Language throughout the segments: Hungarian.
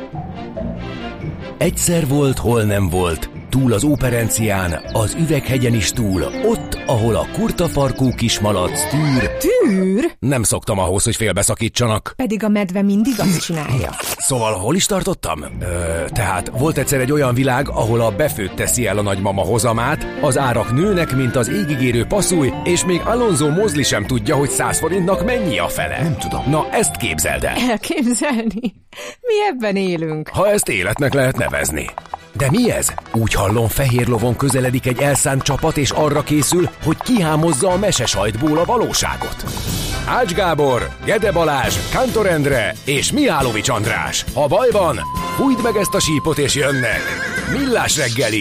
Egyszer volt, hol nem volt, túl az Óperencián, az Üveghegyen is túl, ott, ahol a kurtafarkú kismalac tűr. Tűr? Nem szoktam ahhoz, hogy félbeszakítsanak. Pedig a medve mindig azt csinálja. Szóval hol is tartottam? Tehát volt egyszer egy olyan világ, ahol a befőtt teszi el a nagymama hozamát, az árak nőnek, mint az égigérő passzúj, és még Alonso Mosley sem tudja, hogy 100 forintnak mennyi a fele. Nem tudom. Na, ezt képzeld el. Elképzelni? Mi ebben élünk. Ha ezt életnek lehet nevezni. De mi ez? Úgy hallom, fehér lovon közeledik egy elszánt csapat, és arra készül, hogy kihámozza a mesesajtból a valóságot. Ács Gábor, Gede Balázs, Kántor Endre és Mihálovics András. Ha baj van, fújd meg ezt a sípot és jönnek. Millás reggeli.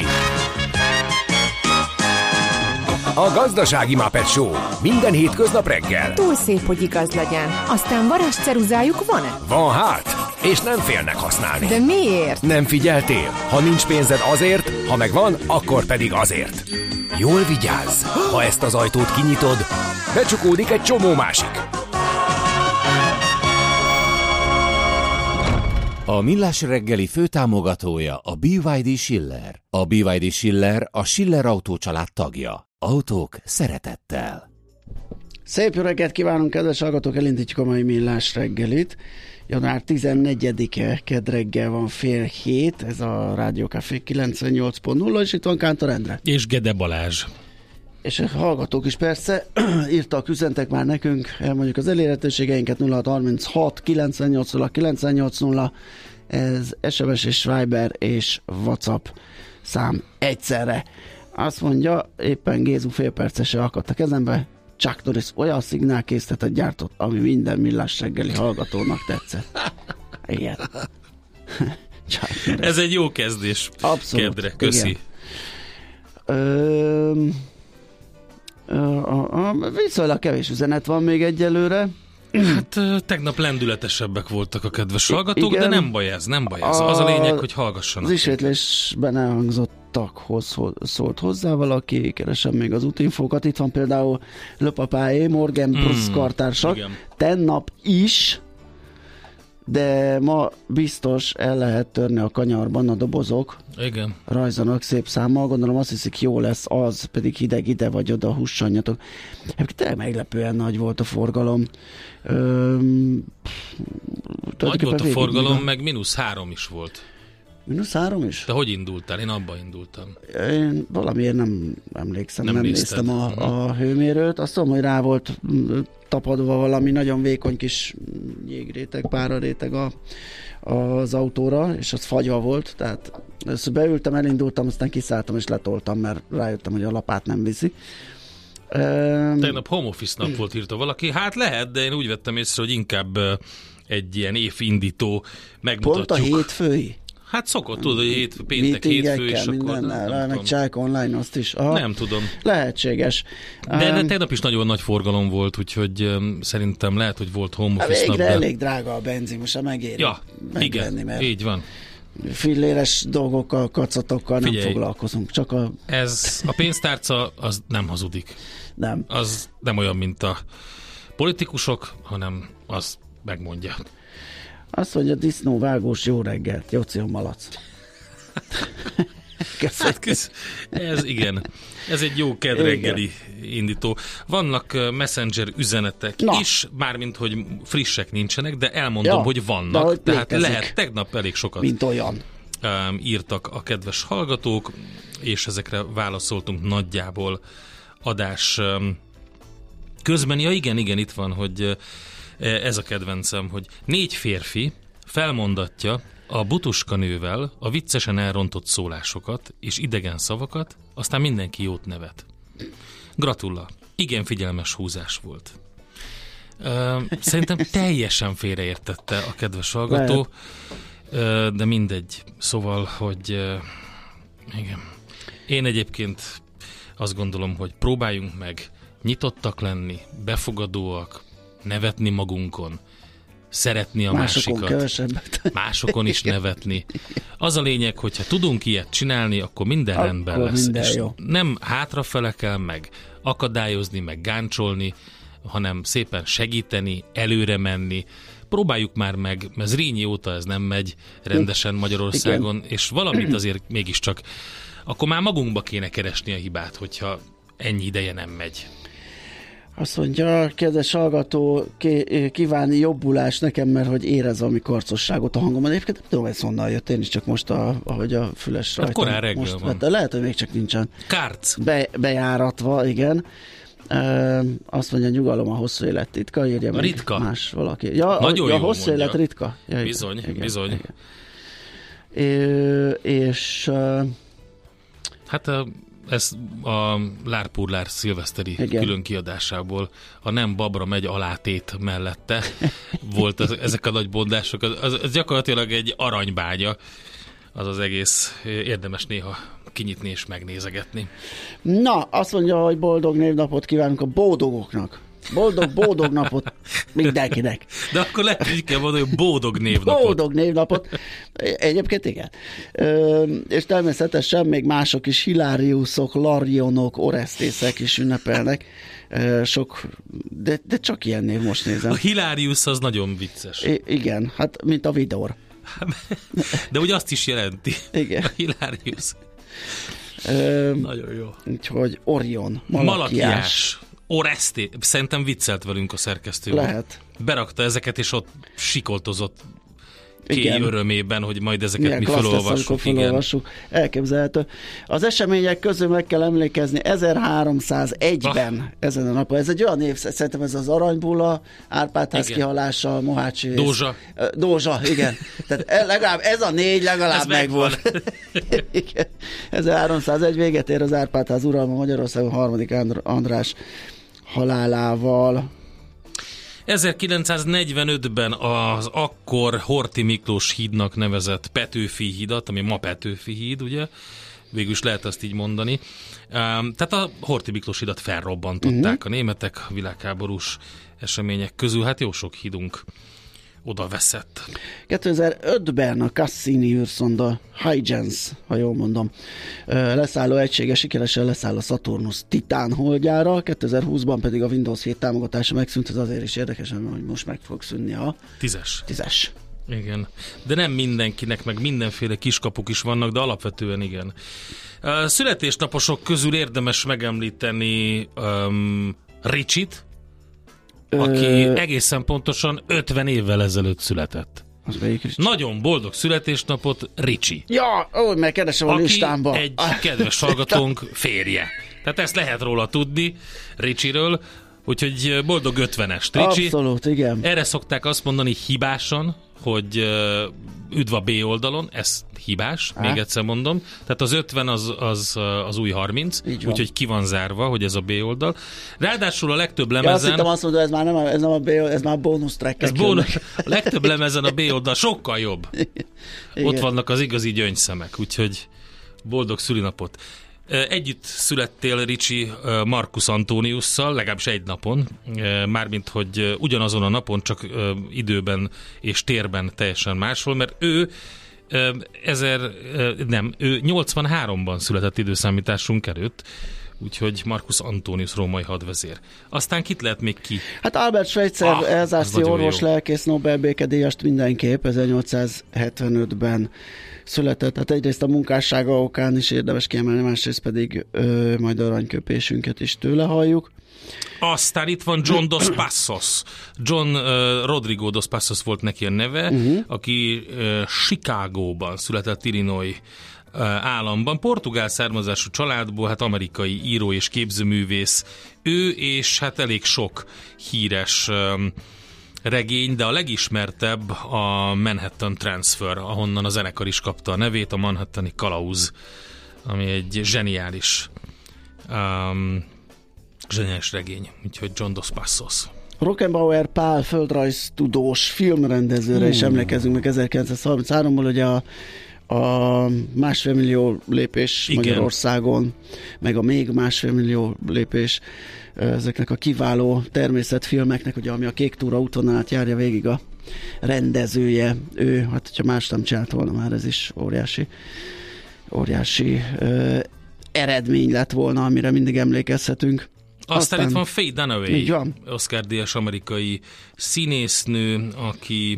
A Gazdasági Muppet Show. Minden hétköznap reggel. Túl szép, hogy igaz legyen. Aztán varázsceruzájuk van-e? Van hát, és nem félnek használni. De miért? Nem figyeltél? Ha nincs pénzed azért, ha megvan, akkor pedig azért. Jól vigyázz! Ha ezt az ajtót kinyitod, becsukódik egy csomó másik. A Millás reggeli főtámogatója a BYD Schiller. A BYD Schiller a Schiller Autó család tagja. Autók szeretettel. Szép jó reggelt kívánunk, kedves hallgatók, elindítjuk a mai Millás reggelit. Január 14-e, kedd reggel van 6:30, ez a Rádió Café 98.0, és itt van Kántor Endre. És Gede Balázs. És a hallgatók is persze írtak, üzentek már nekünk, elmondjuk az elérhetőségeinket 0636 980 980, ez SMS és Viber és WhatsApp szám egyszerre. Azt mondja, éppen Gézu félpercese akadt a kezembe, Chuck Norris olyan szignálkészletet gyártott, ami minden Millás reggeli hallgatónak tetszett. Igen. Ez egy jó kezdés. Abszolút. Kedre, köszi. Viszonylag kevés üzenet van még egyelőre. Hát tegnap lendületesebbek voltak a kedves hallgatók, igen, de nem baj ez, nem baj ez. Az a lényeg, hogy hallgassanak. Az ismétlésben elhangzottakhoz szólt hozzá valaki, keresem még az útinfókat. Itt van például Löpapáé, Morgan Bruce kartársak. Tennap is, de ma biztos el lehet törni a kanyarban a dobozok. Igen. Rajzanak szép számmal, gondolom azt hiszik, jó lesz az, pedig hideg ide vagy oda, hussanjatok. Tényleg meglepően nagy volt a forgalom. Nagy volt a forgalom, meg -3 is volt. -3 is? De hogy indultál? Én abba indultam. Én valamiért nem emlékszem, nem néztem a hőmérőt. Azt tudom, hogy rá volt tapadva valami nagyon vékony kis jégréteg, páraréteg az autóra, és az fagyva volt, tehát először beültem, elindultam, aztán kiszálltam és letoltam, mert rájöttem, hogy a lapát nem viszi. Tegnap home office nap volt, írta valaki. Hát lehet, de én úgy vettem észre, hogy inkább egy ilyen évindító megmutatjuk. Pont a hétfői? Hát szokott, tudod, hogy péntek, hétfő, és akkor meg Csák online azt is. Aha, nem tudom. Lehetséges. De tegnap is nagyon nagy forgalom volt, úgyhogy szerintem lehet, hogy volt home office nap. Végre elég drága a benzin, most megéri. Ja, megvenni, igen, így van. Filléres dolgokkal, kacatokkal nem foglalkozunk. Csak ez a pénztárca, az nem hazudik. Nem. Az nem olyan, mint a politikusok, hanem az megmondja. Azt mondja, disznóvágós, jó reggelt, Jóci malac. Ez igen. Ez egy jó kedreggeli indító. Vannak messenger üzenetek is, mármint, hogy frissek nincsenek, de elmondom, hogy vannak. Hogy tehát lehet, tegnap elég sokat mint olyan írtak a kedves hallgatók, és ezekre válaszoltunk nagyjából adás közben. Ja, igen, itt van, hogy ez a kedvencem, hogy 4 férfi felmondatja a butuskanővel a viccesen elrontott szólásokat és idegen szavakat, aztán mindenki jót nevet. Gratula. Igen figyelmes húzás volt. Szerintem teljesen félreértette a kedves hallgató, de mindegy. Szóval, hogy igen. Én egyébként azt gondolom, hogy próbáljunk meg nyitottak lenni, befogadóak, nevetni magunkon, szeretni a másikat, másokon is nevetni. Az a lényeg, hogyha tudunk ilyet csinálni, akkor minden rendben lesz. Minden jó. Nem hátrafele kell meg akadályozni, meg gáncsolni, hanem szépen segíteni, előre menni, próbáljuk már meg, mert Zrínyi óta ez nem megy rendesen Magyarországon, és valamit azért mégiscsak, akkor már magunkba kéne keresni a hibát, hogyha ennyi ideje nem megy. Azt mondja, kedves hallgató, kívánni jobbulást nekem, mert hogy érez valami karcosságot a hangomban. Egyébként nem tudom, ez honnan jött, én is csak most, ahogy a füles rajtam. Korán reggel most van. Lehet, hogy még csak nincsen Kárc. Bejáratva, igen. Azt mondja, nyugalom a hosszú élet titka, írja a ritka. Más valaki. Ja, nagyon a jó hosszú mondja. élet ritka. Ja, bizony, igen, bizony. Igen. És hát ez a Lárpurlár szilveszteri külön kiadásából a nem babra megy alátét mellette volt ezek a nagy bondások. Ez gyakorlatilag egy aranybánya, az az egész, érdemes néha kinyitni és megnézegetni. Na, azt mondja, hogy boldog névnapot kívánunk a bódogoknak. Boldog napot mindenkinek. De akkor lehet, hogy kell mondani, hogy boldog névnapot. Boldog névnapot. Egyébként igen. És természetesen még mások is, Hiláriusok, Larionok, Oresztészek is ünnepelnek. Sok, de csak ilyen név most nézem. A Hilárius az nagyon vicces. Igen, hát mint a Vidor. De ugye azt is jelenti. Igen. A Hilárius. Nagyon jó. Úgyhogy Orion, Malakiás. Oreszté. Szerintem viccelt velünk a szerkesztő. Lehet. Berakta ezeket, és ott sikoltozott igen. Örömében, hogy majd ezeket milyen mi felolvassuk. Felolvassuk. Elképzelhető. Az események közül meg kell emlékezni 1301-ben ezen a napon. Ez egy olyan név, szerintem ez az Aranybulla, Árpád-ház kihalása, Mohácsi. Dózsa, igen. Tehát legalább ez a 4 legalább megvolt. 1301 véget ér az Árpád-ház uralma Magyarországon 3. András halálával. 1945-ben az akkor Horthy Miklós hídnak nevezett Petőfi hídat, ami ma Petőfi híd, ugye? Végül is lehet azt így mondani. Tehát a Horthy Miklós hídat felrobbantották a németek a világháborús események közül. Hát jó sok hídunk oda veszett. 2005-ben a Cassini űrszonda Huygens, ha jól mondom, leszálló egysége sikeresen leszáll a Saturnus Titán holdjára, 2020-ban pedig a Windows 7 támogatása megszűnt, ez azért is érdekes, hogy most meg fog szűnni a 10-es. Igen, de nem mindenkinek, meg mindenféle kiskapuk is vannak, de alapvetően igen. Születésnaposok közül érdemes megemlíteni Richit, aki egészen pontosan 50 évvel ezelőtt született. Nagyon boldog születésnapot, Ricsi. Ja, mert keresem a listámba. Aki egy kedves hallgatónk férje. Tehát ezt lehet róla tudni, Ricsiről, úgyhogy boldog 50-est, Ricsi. Abszolút, igen. Erre szokták azt mondani hibásan, hogy üdv a B oldalon, ez hibás, még egyszer mondom. Tehát az 50 az új 30, úgyhogy ki van zárva, hogy ez a B oldal. Ráadásul a legtöbb lemezen... Ja, azt hittem azt mondod, ez nem a B, ez már bónusz track. A legtöbb lemezen a B oldal sokkal jobb. Igen. Ott vannak az igazi gyöngyszemek, úgyhogy boldog szülinapot. Együtt születtél, Ricsi, Marcus Antoniusszal, legalábbis egy napon, mármint, hogy ugyanazon a napon, csak időben és térben teljesen máshol, mert ő 83-ban született időszámításunk előtt, úgyhogy Marcus Antonius római hadvezér. Aztán kit lehet még ki? Hát Albert Schweitzer, elzászi orvos, lelkész, Nobel békedíjast mindenképp 1875-ben született. Hát egyrészt a munkássága okán is érdemes kiemelni, másrészt pedig majd aranyköpésünket is tőle halljuk. Aztán itt van John Dos Passos. John Rodrigo Dos Passos volt neki a neve, aki Chicagóban született, Illinois államban. Portugál származású családból, hát amerikai író és képzőművész. Ő és hát elég sok híres regény, de a legismertebb a Manhattan Transfer, ahonnan a zenekar is kapta a nevét, a Manhattani Kalauz, ami egy zseniális regény, úgyhogy John Dos Passos. Rockenbauer Pál földrajztudós filmrendezőre is emlékezünk meg 1933-ból, ugye a 1,5 millió lépés Magyarországon, meg a még 1,5 millió lépés ezeknek a kiváló természetfilmeknek, ugye, ami a Kék túra útvonalát járja végig a rendezője. Ő, hát hogyha más nem csinált volna, már ez is óriási eredmény lett volna, amire mindig emlékezhetünk. Aztán itt van Faye Dunaway, Oscar-díjas amerikai színésznő, aki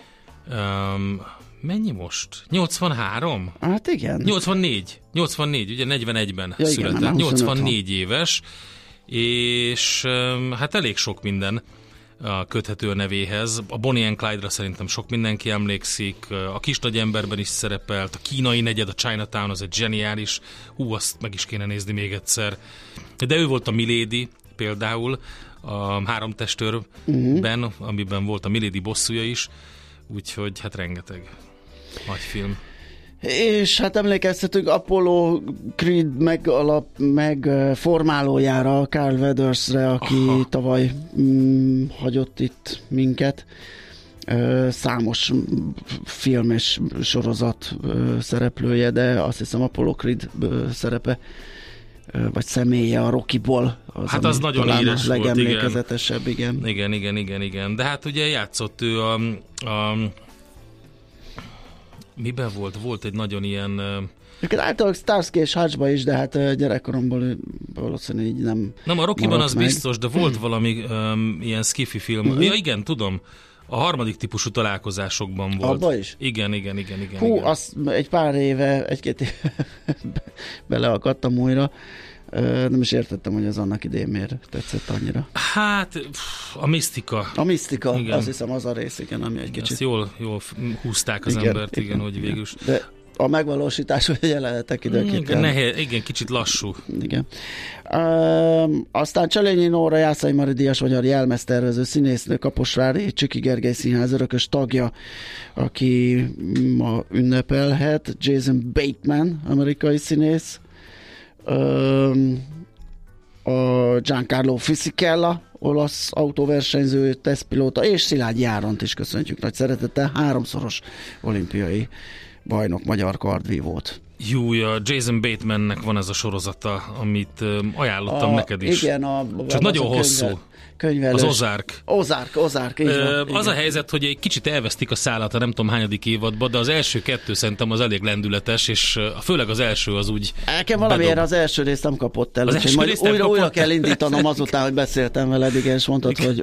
mennyi most? 83? Hát igen. 84, ugye 41-ben született. Igen, 84 éves, és hát elég sok minden köthető a nevéhez. A Bonnie and Clyde-ra szerintem sok mindenki emlékszik, a Kis nagy emberben is szerepelt, a Kínai negyed, a Chinatown, az egy zseniális, azt meg is kéne nézni még egyszer. De ő volt a Milady például, a Három testőrben, amiben volt a Milady bosszúja is, úgyhogy hát rengeteg nagy film. És hát emlékeztetünk Apollo Creed meg formálójára, Carl Weathersre, aki tavaly hagyott itt minket. Számos film és sorozat szereplője, de azt hiszem Apollo Creed szerepe vagy személye a Rocky-ból hát az nagyon híres volt, legemlékezetesebb, igen. Igen. De hát ugye játszott ő a miben volt? Volt egy nagyon ilyen... Általában Starsky és Hutchba is, de hát gyerekkoromból valószínűleg így nem... Nem, a Rocky-ban az meg. Biztos, de volt valami ilyen skifi film. Ja, igen, tudom. A harmadik típusú találkozásokban volt. Abba is? Igen. Hú, igen. Azt egy-két éve beleakadtam újra. Nem is értettem, hogy az annak idején miért tetszett annyira. Hát, a misztika. A misztika, igen. Azt hiszem az a rész, igen, ami egy kicsit... Ezt jól húzták az embert, igen, hogy végül is... De a megvalósítás, hogy a jelenetek időként... Igen, kicsit lassú. Igen. Aztán Cselényi Nóra, Jászai Mari díjas magyar jelmeztervező színésznő, Kaposvári Csiki Gergely Színház örökös tagja, aki ma ünnepelhet. Jason Bateman, amerikai színész. A Giancarlo Fisichella, olasz autóversenyző, tesztpilóta, és Szilágyi Áront is köszöntjük nagy szeretettel, 3-szoros olimpiai bajnok, magyar kardvívót. Jason Batemannek van ez a sorozata, amit ajánlottam neked is. Igen, csak nagyon hosszú. Könyvelős. Az Ozark. Az a helyzet, hogy egy kicsit elvesztik a szállat, a nem tudom hányadik évadban, de az első 2 szerintem az elég lendületes, és főleg az első az úgy nekem valamiért az első részt nem kapott el, úgyhogy majd újra kell indítanom azután, hogy beszéltem veled, igen, és mondtad, hogy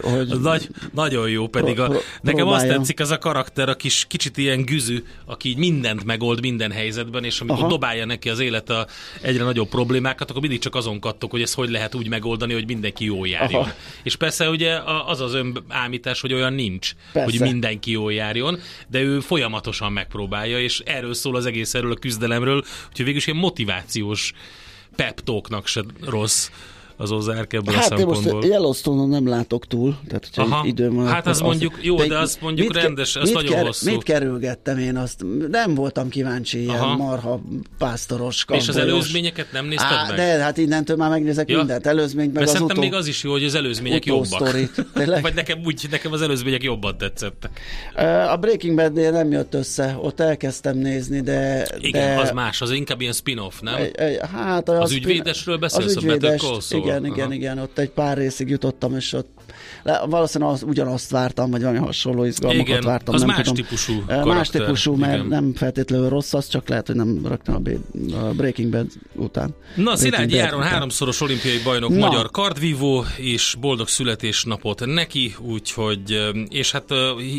nagyon jó, pedig nekem azt tetszik, az a karakter, a kicsit ilyen güzű, aki így mindent megold minden helyzetben, és amikor dobálja neki az élet a egyre nagyobb problémákat, akkor mindig csak azon kattog, hogy ezt hogy lehet úgy megoldani, hogy mindenki jól járjon. És persze ugye az önálmítás, hogy olyan nincs, hogy mindenki jól járjon, de ő folyamatosan megpróbálja, és erről szól az egész, erről a küzdelemről, úgyhogy végülis ilyen motivációs pep talknak se rossz az Ozark ebből a szempontból. Hát most Yellowstone-on nem látok túl, tehát hogyha időm van. Hát az mondjuk jó, de az mondjuk rendes, az nagyon hosszú. Mit kerülgettem én azt? Nem voltam kíváncsi ilyen marha pásztoros, kambolyos. És az előzményeket nem nézted meg? De hát innentől már megnézek mindent. Előzményt meg az szerintem még az is jó, hogy az előzmények jobbak. Vagy nekem az előzmények jobban tetszettek. A Breaking Bad-nél nem jött össze, ott elkezdtem nézni, de... Igen, az más, az inkább ilyen spin-off, nem? Hát az ügyvédesről beszélsz, a Better Call Saul. Igen, ott egy pár részig jutottam, és ott valószínűleg ugyanazt vártam, vagy valami hasonló izgalmakat vártam. Az nem más tudom. Típusú karakter. Más típusú, mert nem feltétlenül rossz, az csak lehet, hogy nem rögtön a Breaking Bad után. Na, Szilágyi Áron 3-szoros olimpiai bajnok, magyar kardvívó, és boldog születésnapot neki, úgyhogy, és hát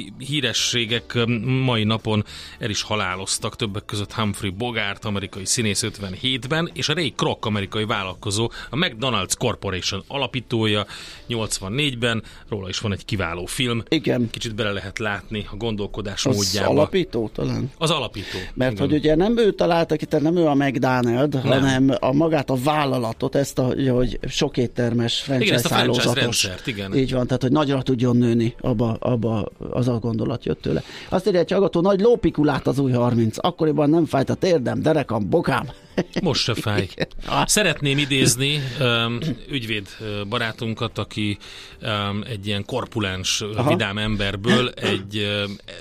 hírességek mai napon el is haláloztak, többek között Humphrey Bogart, amerikai színész 57-ben, és a Ray Kroc, amerikai vállalkozó, a McDonald's Corporation alapítója 84-ben, róla is van egy kiváló film. Igen. Kicsit bele lehet látni a gondolkodás az módjába. Az alapító talán? Az alapító. Mert igen. Hogy ugye nem ő találta ki, tehát nem ő a McDonald's, hanem magát a vállalatot, ezt hogy sok éttermes franchise hálózatos. Igen. Így van, tehát hogy nagyra tudjon nőni, abba az a gondolat jött tőle. Azt írja egy hallgató, nagy lópikulát az új 30. Akkoriban nem fájt a térdem, derekam, bokám. Most se fáj. Szeretném idézni ügyvéd barátunkat, aki egy ilyen korpulens, vidám emberből egy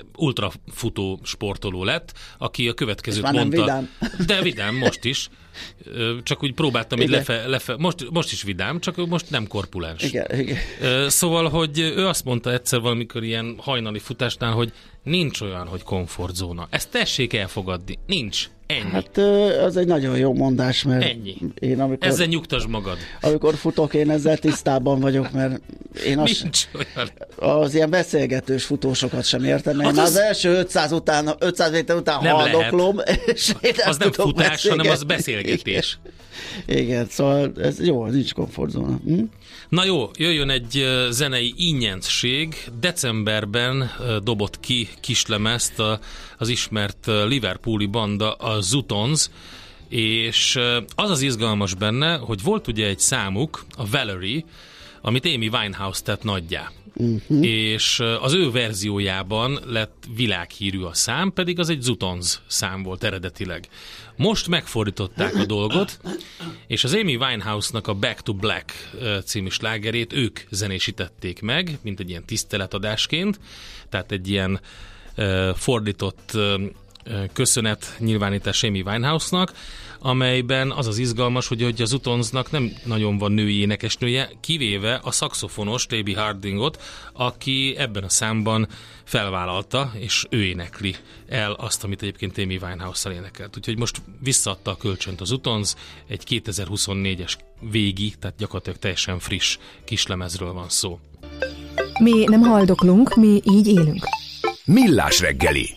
ultrafutó sportoló lett, aki a következőt mondta. Nem vidám. De vidám, most is. Csak úgy próbáltam így most is vidám, csak most nem korpulens. Igen. Szóval, hogy ő azt mondta egyszer valamikor ilyen hajnali futásnál, hogy nincs olyan, hogy komfortzóna. Ezt tessék elfogadni. Nincs. Ennyi. Hát az egy nagyon jó mondás, mert ennyi. én Ezzel nyugtasd magad. amikor futok, én ezzel tisztában vagyok, mert én az ilyen beszélgetős futósokat sem értem. Én az első 500 méter után haldoklom, és én az nem futás, hanem az beszélgetés. Igen, szóval ez jó, nincs komfortzóna. Na jó, jöjjön egy zenei ingyentség. Decemberben dobott ki kislemezt az ismert liverpooli banda, a Zutons, és az az izgalmas benne, hogy volt ugye egy számuk, a Valerie, amit Amy Winehouse tett nagyjá. És az ő verziójában lett világhírű a szám, pedig az egy Zutons szám volt eredetileg. Most megfordították a dolgot, és az Amy Winehouse-nak a Back to Black című slágerét ők zenésítették meg, mint egy ilyen tiszteletadásként, tehát egy ilyen fordított köszönet nyilvánítás Amy Winehouse-nak, amelyben az az izgalmas, hogy a Zutonsnak nem nagyon van női énekesnője, kivéve a szaxofonos Toby Hardingot, aki ebben a számban felvállalta, és ő énekli el azt, amit egyébként Amy Winehouse-szal énekelt. Úgyhogy most visszaadta a kölcsönt az Zutons, egy 2024-es végi, tehát gyakorlatilag teljesen friss kislemezről van szó. Mi nem haldoklunk, mi így élünk. Millás reggeli.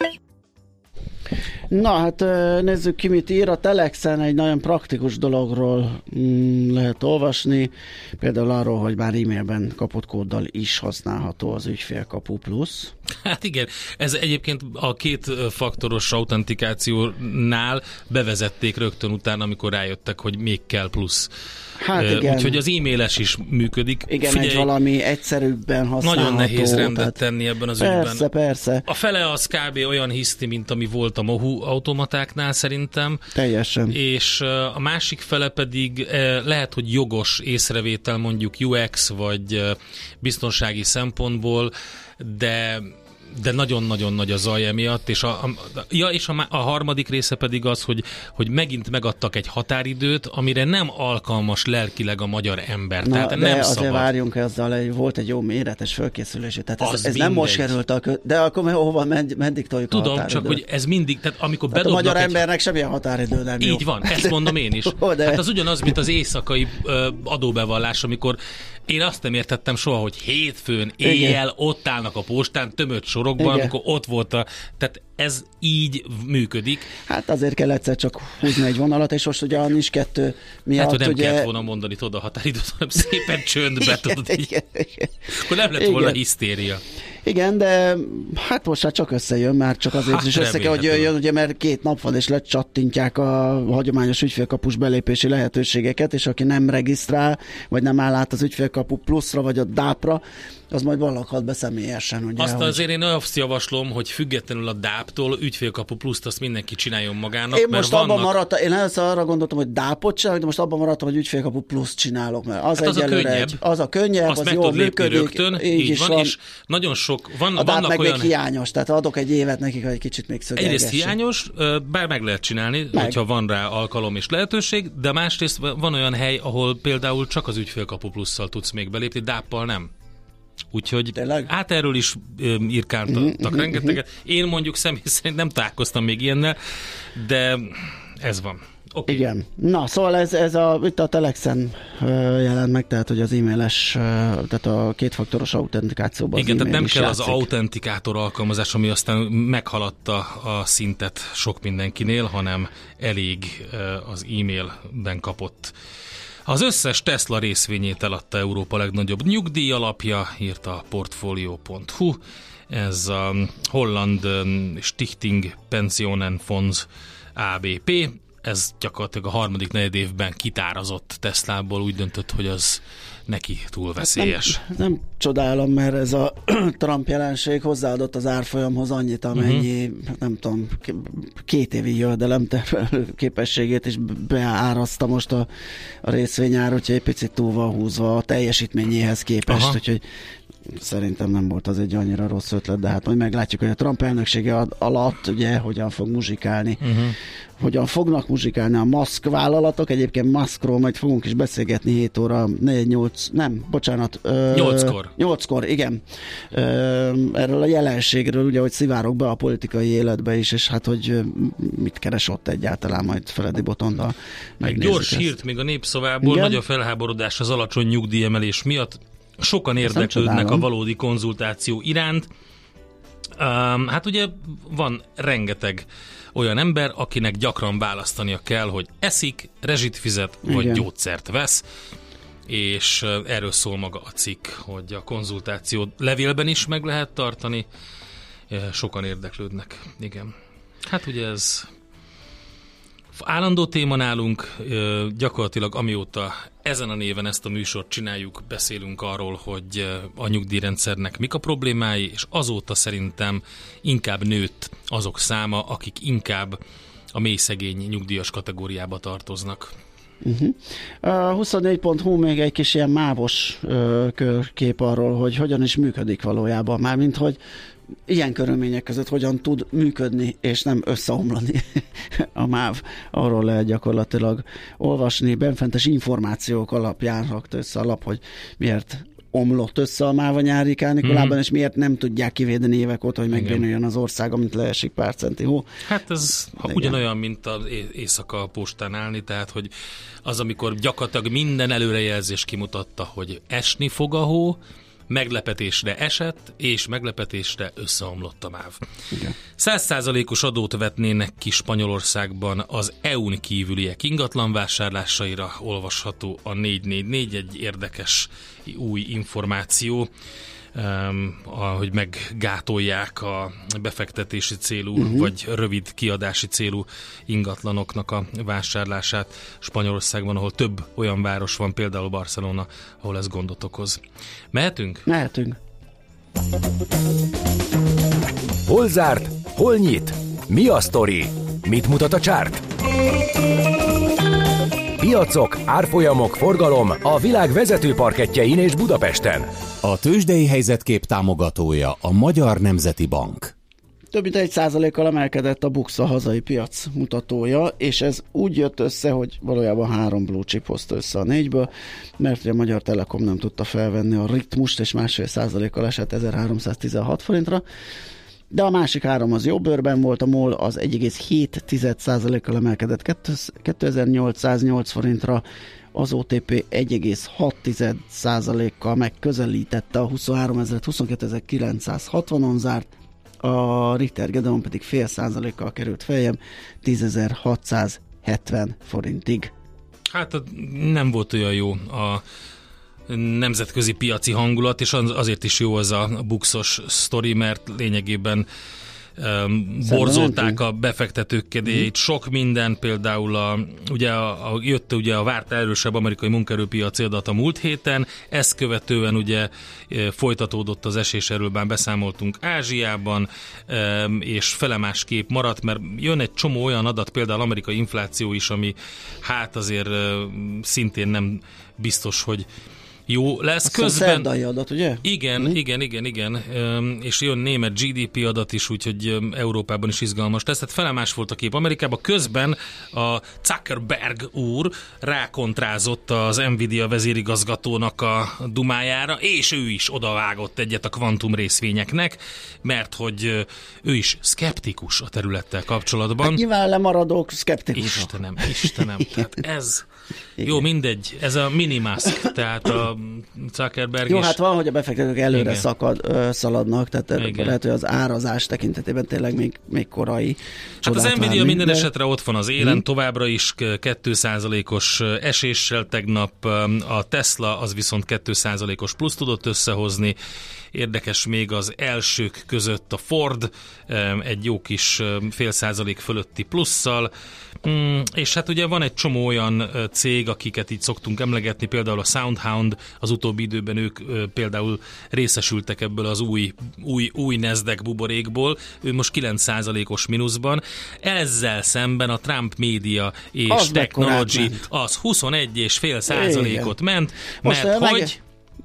Na hát nézzük ki, mit ír. A Telexen egy nagyon praktikus dologról lehet olvasni, például arról, hogy már e-mailben kapott kóddal is használható az Ügyfélkapu Plusz. Hát igen, ez egyébként a kétfaktoros autentikációnál bevezették rögtön utána, amikor rájöttek, hogy még kell plusz. Hát igen. Úgyhogy az e-mailes is működik. Igen, figyelj, egy valami egyszerűbben használható. Nagyon nehéz rendet tenni ebben az ügyben. Persze. A fele az kb. Olyan hiszti, mint ami volt a Mohu automatáknál szerintem. Teljesen. És a másik fele pedig lehet, hogy jogos észrevétel mondjuk UX vagy biztonsági szempontból, de nagyon-nagyon nagy a zaj emiatt, és a harmadik része pedig az, hogy megint megadtak egy határidőt, amire nem alkalmas lelkileg a magyar ember. Na, tehát de nem azért szabad. Várjunk ezzel, volt egy jó méretes fölkészülés. Tehát ez nem most került de akkor hova meddig toljuk a határidőt? Tudom, csak hogy ez mindig, tehát amikor tehát bedobnak a magyar embernek semmilyen határidő nem jó. Így van, ezt mondom én is. Hát az ugyanaz, mint az éjszakai adóbevallás, amikor én azt nem értettem soha, hogy hétfőn éjjel ott állnak a postán tömött sorokban, amikor ott volt tehát ez így működik. Hát azért kell egyszer csak húzni egy vonalat, és most ugye a NIS 2 miatt hát, hogy nem ugye... kellett volna mondani oda a határidőt, hanem szépen csöndbe, tudod így. Akkor nem lett volna hisztéria. Igen, de hát most már csak összejön, már csak azért is össze kell, hogy jöjjön, ugye, mert 2 nap van, és lecsattintják a hagyományos ügyfélkapus belépési lehetőségeket, és aki nem regisztrál, vagy nem áll át az Ügyfélkapu Pluszra, vagy a DAP-ra, az majd valakad be személyesen. Ugye, azt azért én azt javaslom, hogy függetlenül a DAP-tól Ügyfélkapu Pluszt azt mindenki csináljon magának. Én most abban maradtam, én először arra gondoltam, hogy DAP-ot csinálok, de most abban maradtam, hogy Ügyfélkapu Pluszt csinálok, mert az hát egyelőre az a könnyebb, azt az meg jól működik. Rögtön, így van, és nagyon sok, a DAP meg olyan... még hiányos, tehát adok egy évet nekik, hogy egy kicsit még szögelgessen. Egyrészt hiányos, bár meg lehet csinálni, hogyha van rá alkalom és lehetőség, de másrészt van olyan hely, ahol például csak az Ügyfélkapu Plusszal tudsz még belépni, DAP-pal nem. Úgyhogy hát erről is írkáltak rengeteget. Én mondjuk személy szerint nem találkoztam még ilyennel, de ez van. Okay. Igen. Na, szóval ez itt a Telexen jelent meg, tehát hogy az e-mailes, tehát a kétfaktoros autentikációban igen, tehát nem kell játszik. Az autentikátor alkalmazás, ami aztán meghaladta a szintet sok mindenkinél, hanem elég az e-mailben kapott. Az összes Tesla részvényét eladta Európa legnagyobb nyugdíj alapja, írta a Portfolio.hu. Ez a Holland Stichting Pensioenfonds ABP. Ez gyakorlatilag a harmadik negyedévben kitárazott Teslából, úgy döntött, hogy az neki túl veszélyes. Nem csodálom, mert ez a Trump jelenség hozzáadott az árfolyamhoz annyit, amennyi, nem tudom, 2 évi jövedelem képességét, és beárazta most a részvényár, úgyhogy egy picit túl van húzva a teljesítményéhez képest, úgyhogy Szerintem nem volt az egy annyira rossz ötlet, de hát majd meglátjuk, hogy a Trump elnöksége alatt ugye hogyan fog muzsikálni. Hogyan fognak muzsikálni a Musk vállalatok. Egyébként Muskról majd fogunk is beszélgetni 7 óra, 8-kor, igen. Erről a jelenségről, ugye, hogy szivárok be a politikai életbe is, és hát, hogy mit keres ott egyáltalán, majd Feledi Botondal megnézzük. Gyors hírt még a Népszavából, igen? Nagy a felháborodás az alacsony nyugdíjemelés miatt. Sokan érdeklődnek a valódi konzultáció iránt. Hát ugye van rengeteg olyan ember, akinek gyakran választania kell, hogy eszik, rezsit fizet, vagy igen, gyógyszert vesz, és erről szól maga a cikk, hogy a konzultációt levélben is meg lehet tartani. Sokan érdeklődnek, igen. Hát ugye ez állandó téma nálunk, gyakorlatilag amióta ezen a néven ezt a műsort csináljuk, beszélünk arról, hogy a nyugdíjrendszernek mik a problémái, és azóta szerintem inkább nőtt azok száma, akik inkább a mély szegény nyugdíjas kategóriába tartoznak. A 24.hu még egy kis ilyen mávos körkép arról, hogy hogyan is működik valójában, mármint hogy ilyen körülmények között hogyan tud működni, és nem összeomlani a MÁV. Arról lehet gyakorlatilag olvasni. Benfentes információk alapján rakta össze a lap, hogy miért omlott össze a MÁV a nyári kánikulában, és miért nem tudják kivédeni évek óta, hogy megbénuljon az ország, amint leesik pár centi hó. Hát ez ugyanolyan, mint az éjszaka postán állni, tehát hogy az, amikor gyakorlatilag minden előrejelzés kimutatta, hogy esni fog a hó, meglepetésre esett, és meglepetésre összeomlott a MÁV. 100%-os adót vetnének ki Spanyolországban az EU-n kívüliek ingatlan vásárlásaira, olvasható a 444, egy érdekes új információ, hogy meggátolják a befektetési célú, vagy rövid kiadási célú ingatlanoknak a vásárlását Spanyolországban, ahol több olyan város van, például Barcelona, ahol ez gondot okoz. Mehetünk? Mehetünk. Hol zárt? Hol nyit? Mi a sztori? Mit mutat a csárt? Piacok, árfolyamok, forgalom a világ vezető parkettjein és Budapesten. A tőzsdei helyzetkép támogatója a Magyar Nemzeti Bank. Több mint 1%-kal emelkedett a BUX, a hazai piac mutatója, és ez úgy jött össze, hogy valójában 3 blue chip hozta össze a 4-ből, mert a Magyar Telekom nem tudta felvenni a ritmust, és 1,5%-kal esett 1316 forintra. De a másik 3 az jobb bőrben volt, a MOL az 1,7%-kal emelkedett 2808 forintra, az OTP 1,6%-kal megközelítette a 23.000-22.960-on zárt, a Richter Gedeon pedig 0,5%-kal került feljebb 10.670 forintig. Hát nem volt olyan jó a nemzetközi piaci hangulat, és azért is jó az a buxos sztori, mert lényegében borzolták a befektetők kedélyét. Sok minden, például jött ugye a várt erősebb amerikai munkaerőpiaci adat a múlt héten, ezt követően ugye folytatódott az esés, erről már beszámoltunk Ázsiában, és felemás kép maradt, mert jön egy csomó olyan adat, például amerikai infláció is, ami hát azért szintén nem biztos, hogy jó lesz. Közben szerdai adat, ugye? Igen. És jön német GDP adat is, úgyhogy Európában is izgalmas lesz. Tehát felemás volt a kép Amerikában. Közben a Zuckerberg úr rákontrázott az Nvidia vezérigazgatónak a dumájára, és ő is odavágott egyet a kvantum részvényeknek, mert hogy ő is szkeptikus a területtel kapcsolatban. Hát nyilván lemaradók szkeptikusok. Istenem. Tehát ez... Igen. Jó, mindegy, ez a minimask, tehát a Zuckerberg jó, is... hát van, hogy a befektetők előre szaladnak, tehát lehet, hogy az árazás tekintetében tényleg még korai. Hát az Nvidia minden esetre ott van az élen, továbbra is 2%-os eséssel tegnap, a Tesla az viszont 2%-os plusz tudott összehozni. Érdekes még az elsők között a Ford egy jó kis 0,5% fölötti plusszal, és hát ugye van egy csomó olyan cég, akiket így szoktunk emlegetni, például a SoundHound, az utóbbi időben ők például részesültek ebből az új Nasdaq buborékból, ő most 9%-os mínuszban, ezzel szemben a Trump Media és Technology az 21,5%-ot ment, mert hogy...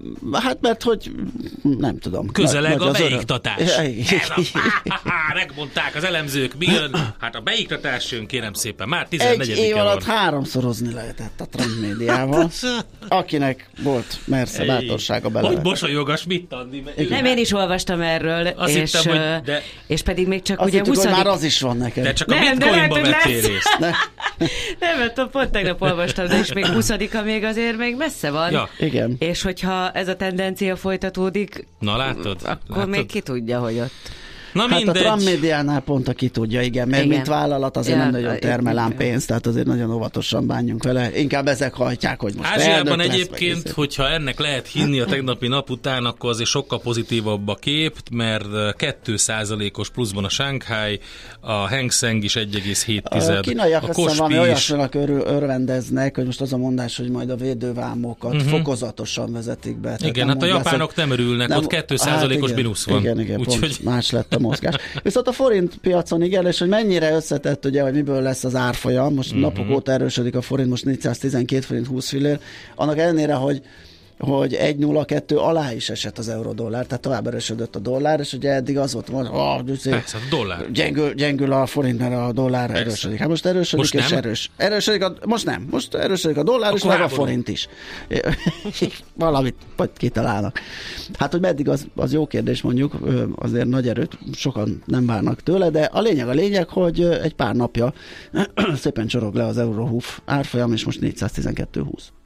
Hát mert hogy nem tudom. Közeleg a beiktatás. Megmondták az elemzők, mi jön? Hát a beiktatás jön, kérem szépen. Már 14-e Egy év alatt 3-szorozni lehetett a Trump médiával. Akinek volt mersze bátorsága bele. Hogy mosolyog a Schmidt-Andi? Nem, én is olvastam erről, és pedig még csak ugye 20. Hogy már az is van neked. De csak a bitcoinba vettél részt. Nem, mert pont tegnap olvastam, de és még 20-a még azért még messze van. Ja. Igen. És hogyha ez a tendencia folytatódik, na látod? Akkor még ki tudja, hogy ott. Na hát mindegy. a Trump médiánál pont aki tudja, igen, mert mint vállalat azért nem nagyon termelám pénzt, tehát azért nagyon óvatosan bánjunk vele. Inkább ezek hajtják, hogy most Ázsiában egyébként, hogyha ennek lehet hinni a tegnapi nap után, akkor azért sokkal pozitívabb a kép, mert 2%-os pluszban a Shanghai, a Hang Seng is 1,7. A kínaiak azt hiszem valami olyasminak örvendeznek, hogy most az a mondás, hogy majd a védővámokat fokozatosan vezetik be. Igen, hát a japánok nem örülnek, ott 2%-os mínusz van. Igen, úgyhogy más lett a mozgás. Viszont a forint piacon igen, és hogy mennyire összetett, ugye, hogy miből lesz az árfolyam, most napok óta erősödik a forint, most 412 forint 20 fillér, annak ellenére, hogy 1,02 alá is esett az euró-dollár, tehát tovább erősödött a dollár, és ugye eddig az volt, hogy persze, a dollár. Gyengül a forint, mert a dollár persze. Erősödik. Hát most erősödik, most és nem? Erősödik most nem. Most erősödik a dollár, és meg a forint is. Valamit kitalálnak. Hát, hogy meddig az jó kérdés mondjuk, azért nagy erőt sokan nem várnak tőle, de a lényeg, hogy egy pár napja szépen csorog le az euró-huf árfolyam, és most 412,20.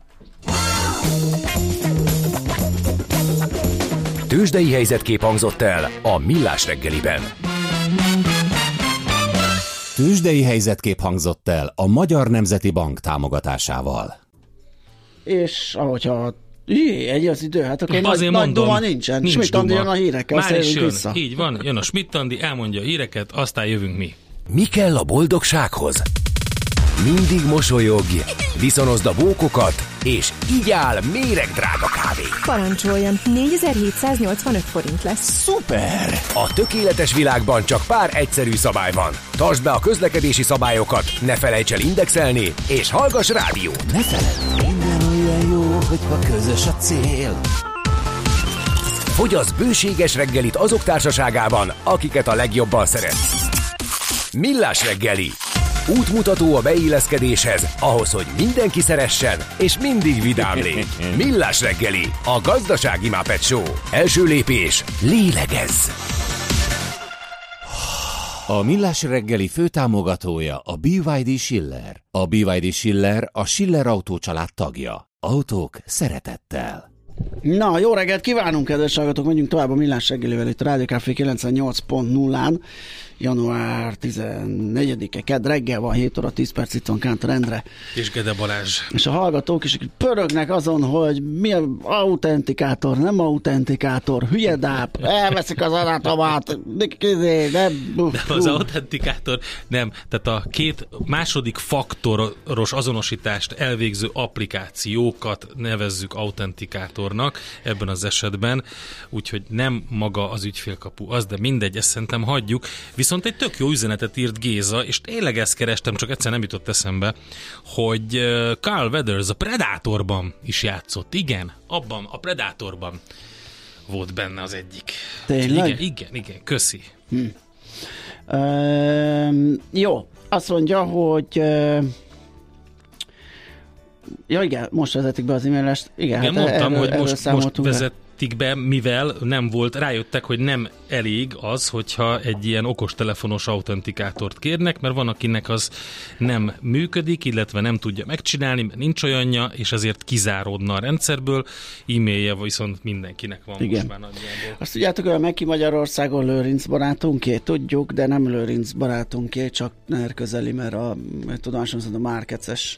Tőzsdei helyzetkép hangzott el a Millás reggeliben. Tőzsdei helyzetkép hangzott el a Magyar Nemzeti Bank támogatásával. És ahogyha egy az idő, hát akkor nagy duma nincsen. Nincs Schmidt-Andi jön a hírekkel, már is jön. Vissza. Így van, jön a Schmidt-Andi, elmondja a híreket, aztán jövünk mi. Mi kell a boldogsághoz? Mindig mosolyogj, viszonozd a bókokat, és így áll méregdrága kávé. Parancsoljon, 4785 forint lesz. Szuper! A tökéletes világban csak pár egyszerű szabály van. Tartsd be a közlekedési szabályokat, ne felejts el indexelni, és hallgass rádiót. Ne feledd, minden olyan jó, hogyha közös a cél. Fogyasz bőséges reggelit azok társaságában, akiket a legjobban szeretsz. Millás reggeli. Útmutató a beilleszkedéshez, ahhoz, hogy mindenki szeressen, és mindig vidám légy. Millás reggeli, a gazdasági Muppet Show. Első lépés, lélegezz! A Millás reggeli főtámogatója a BYD Schiller. A BYD Schiller a Schiller Autó család tagja. Autók szeretettel. Na, jó reggelt kívánunk, kedves hallgatók, menjünk tovább a Millás reggelivel itt a Rádió Café 98.0-án. Január 14-e, kedd reggel van, 7 óra 10 perc, itt van Kántor Endre. És Gede Balázs. És a hallgatók is pörögnek azon, hogy mi autentikátor, nem autentikátor, hülyedáp, elveszik az adatomát, nem az autentikátor, nem. Tehát a két második faktoros azonosítást elvégző applikációkat nevezzük autentikátornak ebben az esetben, úgyhogy nem maga az ügyfélkapu az, de mindegy, ezt szerintem hagyjuk. Viszont egy tök jó üzenetet írt Géza, és tényleg ezt kerestem, csak egyszer nem jutott eszembe, hogy Carl Weathers a Predatorban is játszott. Igen, abban a Predatorban volt benne az egyik. Tényleg? Igen, köszi. Jó, azt mondja, hogy ja igen, most vezetik be az e-mailest. Igen, hát mondtam, hogy most be, mivel nem volt, rájöttek, hogy nem elég az, hogyha egy ilyen okostelefonos autentikátort kérnek, mert van, akinek az nem működik, illetve nem tudja megcsinálni, mert nincs olyanja, és ezért kizáródna a rendszerből. E-mailje viszont mindenkinek van. Igen. Most már nagyjából. Azt tudjátok, hogy Meki Magyarországon Lőrinc barátunké, tudjuk, de nem Lőrinc barátunké, csak NER közeli, mert a tudomásom szerint a Márkeces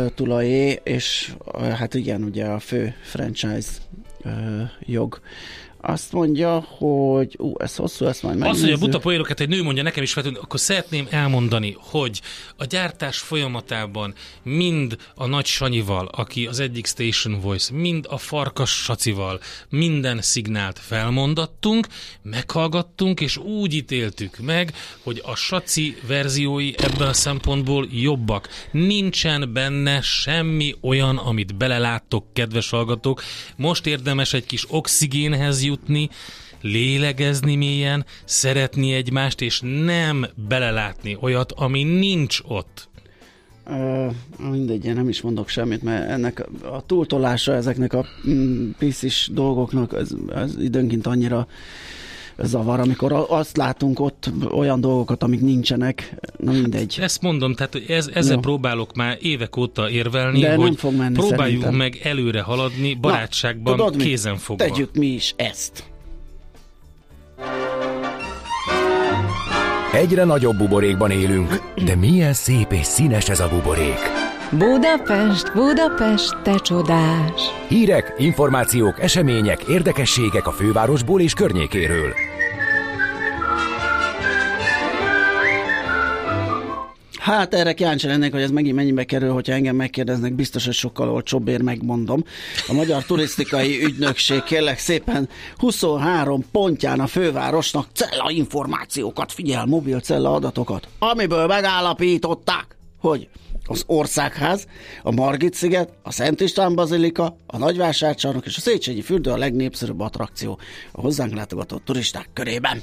tulajé, és hát igen, ugye a fő franchise jog Azt mondja, hogy ez hosszú, ezt majd megnézzük. Azt, hogy a buta poénokat egy nő mondja nekem is feltűnt, akkor szeretném elmondani, hogy a gyártás folyamatában mind a Nagy Sanyival, aki az egyik Station Voice, mind a Farkas Sacival minden szignált felmondattunk, meghallgattunk, és úgy ítéltük meg, hogy a Saci verziói ebben a szempontból jobbak. Nincsen benne semmi olyan, amit beleláttok, kedves hallgatók. Most érdemes egy kis oxigénhez jutni, lélegezni mélyen, szeretni egymást, és nem belelátni olyat, ami nincs ott. Mindegy, nem is mondok semmit, mert ennek a túltolása ezeknek a piszis dolgoknak ez időnként annyira zavar, amikor azt látunk ott olyan dolgokat, amik nincsenek, na mindegy. Ezt mondom, tehát ezzel próbálok már évek óta érvelni, de hogy próbáljunk szerintem meg előre haladni, barátságban, kézenfogva. Tegyük mi is ezt. Egyre nagyobb buborékban élünk, de milyen szép és színes ez a buborék. Budapest, Budapest, te csodás! Hírek, információk, események, érdekességek a fővárosból és környékéről. Hát erre kíváncsi lennék, hogy ez megint mennyibe kerül, hogyha engem megkérdeznek, biztos, hogy sokkal olcsóbbért megmondom. A Magyar Turisztikai Ügynökség kérlek szépen 23 pontján a fővárosnak cella információkat figyel, mobil cella adatokat, amiből megállapították, hogy az Országház, a Margit-sziget, a Szent István Bazilika, a Nagyvásárcsarnok és a Széchenyi fürdő a legnépszerűbb attrakció a hozzánk látogatott turisták körében.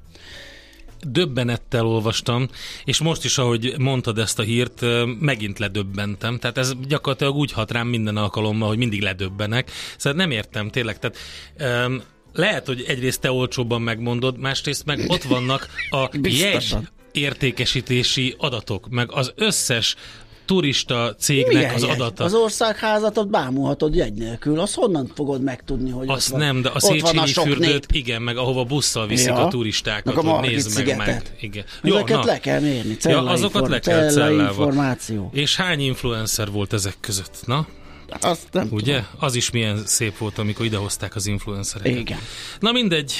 Döbbenettel olvastam, és most is, ahogy mondtad ezt a hírt, megint ledöbbentem. Tehát ez gyakorlatilag úgy hat rám minden alkalommal, hogy mindig ledöbbenek. Szóval nem értem tényleg. Tehát, lehet, hogy egyrészt te olcsóbban megmondod, másrészt meg ott vannak a jegy értékesítési adatok, meg az összes turista cégnek milyen az jegy? adata. Az Országházatot bámulhatod jegy nélkül. Azt honnan fogod megtudni, hogy azt ott van? nem, de a ott van Széchenyi fürdőt, nép. igen, meg ahova busszal viszik a turistákat, a hogy nézd meg. Igen. Ezeket le kell mérni. Azokat le kell cellával. Információ. És hány influencer volt ezek között? Na? Azt nem ugye? tudom. Az is milyen szép volt, amikor idehozták az influencereket. Igen. Na mindegy,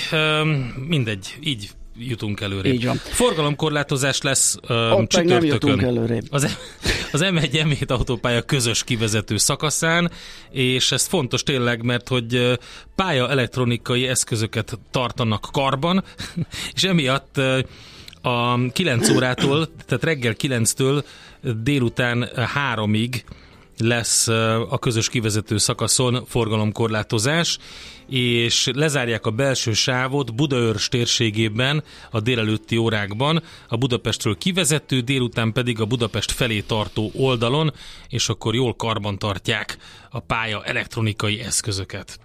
így jutunk előre. Így van. Forgalomkorlátozás lesz ott nem jutunk előre. Az M1-M7 autópálya közös kivezető szakaszán, és ez fontos tényleg, mert hogy pálya elektronikai eszközöket tartanak karban, és emiatt a 9 órától, tehát reggel 9-től délután 3-ig lesz a közös kivezető szakaszon forgalomkorlátozás, és lezárják a belső sávot Budaörs térségében a délelőtti órákban, a Budapestről kivezető, délután pedig a Budapest felé tartó oldalon, és akkor jól karban tartják a pálya elektronikai eszközöket.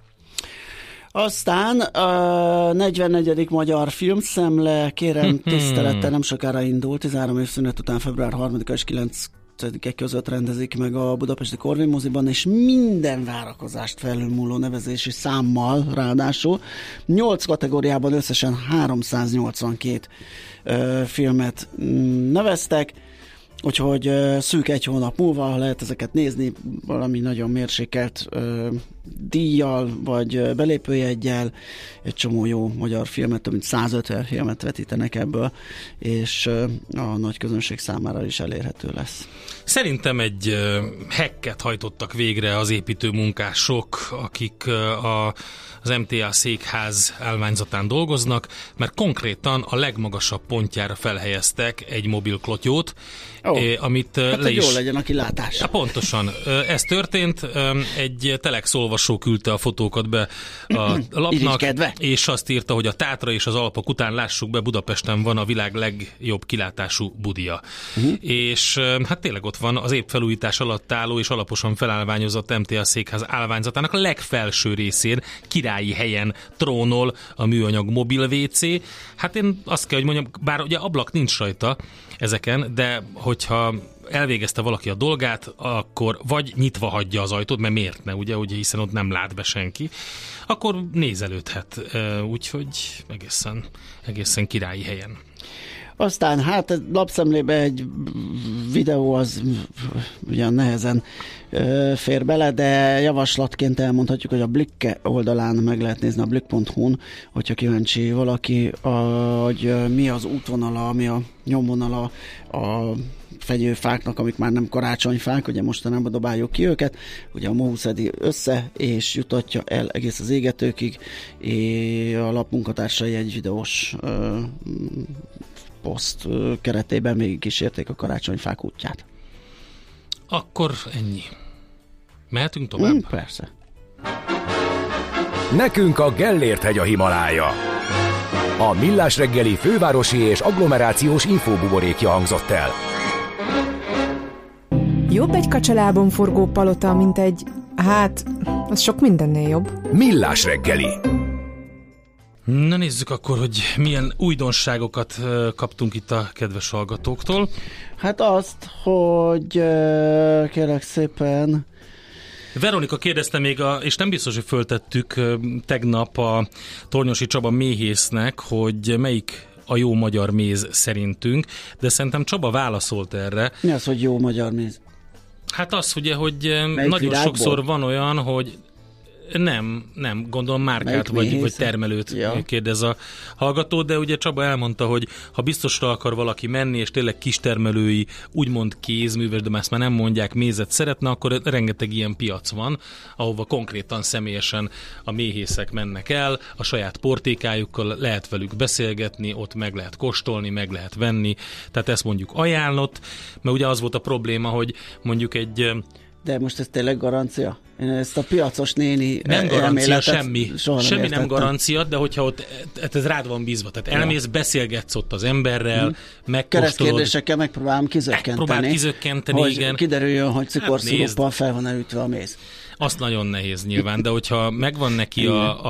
Aztán a 44. Magyar Filmszemle, kérem tisztelettel, nem sokára indul, 13 év szünet után február 3-a és 9 között rendezik meg a budapesti Corvin moziban, és minden várakozást felülmúló nevezési számmal ráadásul. 8 kategóriában összesen 382 filmet neveztek, úgyhogy szűk egy hónap múlva lehet ezeket nézni, valami nagyon mérsékelt díjjal, vagy belépőjeggyel, egy csomó jó magyar filmet, több mint 150 filmet vetítenek ebből, és a nagy közönség számára is elérhető lesz. Szerintem egy hacket hajtottak végre az építőmunkások, akik az MTA székház állványzatán dolgoznak, mert konkrétan a legmagasabb pontjára felhelyeztek egy mobil klotyót, amit hát, le is... jól legyen a kilátás. Ja, pontosan. Ez történt, egy Telex olvasó küldte a fotókat be a lapnak, és azt írta, hogy a Tátra és az Alpok után lássuk be, Budapesten van a világ legjobb kilátású budia. És hát tényleg ott van az épp felújítás alatt álló és alaposan felállványozott MTA székház állványzatának a legfelső részén, királyi helyen trónol a műanyag mobil WC. Hát én azt kell, hogy mondjam, bár ugye ablak nincs rajta ezeken, de hogyha elvégezte valaki a dolgát, akkor vagy nyitva hagyja az ajtót, mert miért ne, ugye, hiszen ott nem lát be senki, akkor nézelődhet, úgyhogy egészen királyi helyen. Aztán hát lapszemlébe egy videó az ugyan nehezen fér bele, de javaslatként elmondhatjuk, hogy a Blikke oldalán meg lehet nézni, a blick.hu-n, hogyha kíváncsi valaki, hogy mi az útvonala, mi a nyomvonala a fegyőfáknak, amik már nem karácsonyfák, ugye mostanában dobáljuk ki őket, ugye a MOU szedi össze, és jutatja el egész az égetőkig, és a lapmunkatársai egy videós poszt keretében végig kísérték a karácsonyfák útját. Akkor ennyi. Mehetünk tovább? Persze. Nekünk a Gellért-hegy a Himalája. A Millás reggeli fővárosi és agglomerációs infóbuborékja hangzott el. Jobb egy kacsalábon forgó palota, mint egy... Hát, az sok mindennél jobb. Millás reggeli. Na nézzük akkor, hogy milyen újdonságokat kaptunk itt a kedves hallgatóktól. Hát azt, hogy kérlek szépen... Veronika kérdezte még, és nem biztos, hogy föltettük tegnap a Tornyosi Csaba méhésznek, hogy melyik a jó magyar méz szerintünk, de szerintem Csaba válaszolt erre. Mi az, hogy jó magyar méz? Hát az ugye, hogy melyik nagyon virágból? sokszor van olyan, hogy nem, gondolom márkát vagy termelőt kérdez a hallgató, de ugye Csaba elmondta, hogy ha biztosra akar valaki menni, és tényleg kistermelői, úgymond kézműves, de ezt már nem mondják, mézet szeretne, akkor rengeteg ilyen piac van, ahova konkrétan személyesen a méhészek mennek el, a saját portékájukkal lehet velük beszélgetni, ott meg lehet kóstolni, meg lehet venni, tehát ezt mondjuk ajánlott, mert ugye az volt a probléma, hogy mondjuk egy... De most ez tényleg garancia? Én ezt a piacos néni nem garancia, semmi nem értettem. garancia, de hogyha ott ez rád van bízva, tehát elmész, beszélgetsz ott az emberrel, megkóstolod. Keresztkérdésekkel megpróbálom kizökkenteni, hogy igen. Kiderüljön, hogy cukorsziruppal fel van elütve a méz. Azt nagyon nehéz nyilván, de hogyha megvan neki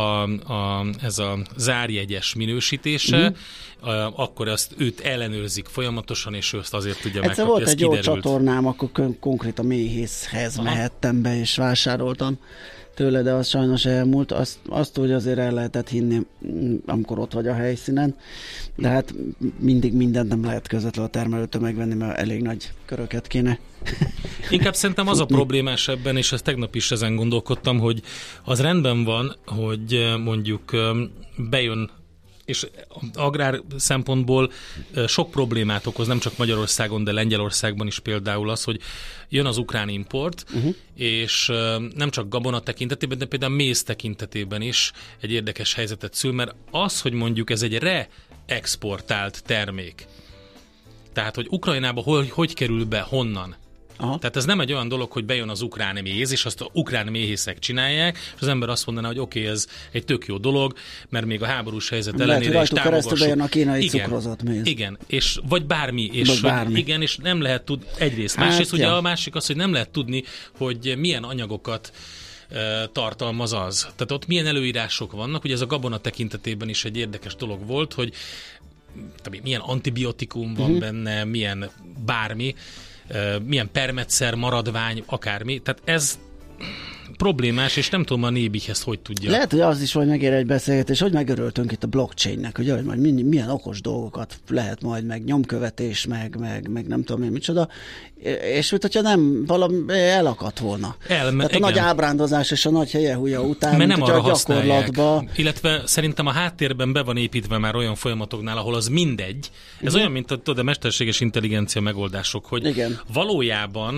ez a zárjegyes minősítése, akkor azt őt ellenőrzik folyamatosan, és ő azt azért tudja megkapni. Volt egy jó csatornám, akkor konkrét a méhészhez mehettem be, és vásároltam tőle, de az sajnos elmúlt. Azt hogy azért el lehetett hinni, amikor ott vagy a helyszínen, de hát mindig mindent nem lehet közvetlenül a termelőtől megvenni, mert elég nagy köröket kéne. Inkább szerintem az a problémás ebben, és ezt tegnap is ezen gondolkodtam, hogy az rendben van, hogy mondjuk bejön, és agrár szempontból sok problémát okoz, nem csak Magyarországon, de Lengyelországban is például az, hogy jön az ukrán import, és nem csak gabona tekintetében, de például méz tekintetében is egy érdekes helyzetet szül, mert az, hogy mondjuk ez egy reexportált termék, tehát, hogy Ukrajnába hogy kerül be, honnan. Aha. Tehát ez nem egy olyan dolog, hogy bejön az ukrán méz, és azt az ukrán méhészek csinálják, és az ember azt mondaná, hogy oké, ez egy tök jó dolog, mert még a háborús helyzet ellenére is támogassuk. Bejön a kínai cukrozott méz. Igen, és vagy bármi. És bármi. Igen, és nem lehet tudni, egyrészt. Másrészt ugye a másik az, hogy nem lehet tudni, hogy milyen anyagokat tartalmaz az. Tehát ott milyen előírások vannak, ugye ez a gabona tekintetében is egy érdekes dolog volt, hogy milyen antibiotikum van benne, milyen bármi, milyen permetszer, maradvány, akármi. Tehát ez problémás, és nem tudom, a Nébih ezt hogy tudja. Lehet, hogy az is majd megér egy beszélgetés, hogy megörültünk itt a blockchainnek, hogy majd milyen okos dolgokat lehet majd, meg nyomkövetés, meg nem tudom én micsoda, és mint hogyha nem valami elakadt volna. Tehát a nagy ábrándozás és a nagy helyehúja után, mert nem arra használják. Gyakorlatba... Illetve szerintem a háttérben be van építve már olyan folyamatoknál, ahol az mindegy. Ez olyan, mint a mesterséges intelligencia megoldások, hogy valójában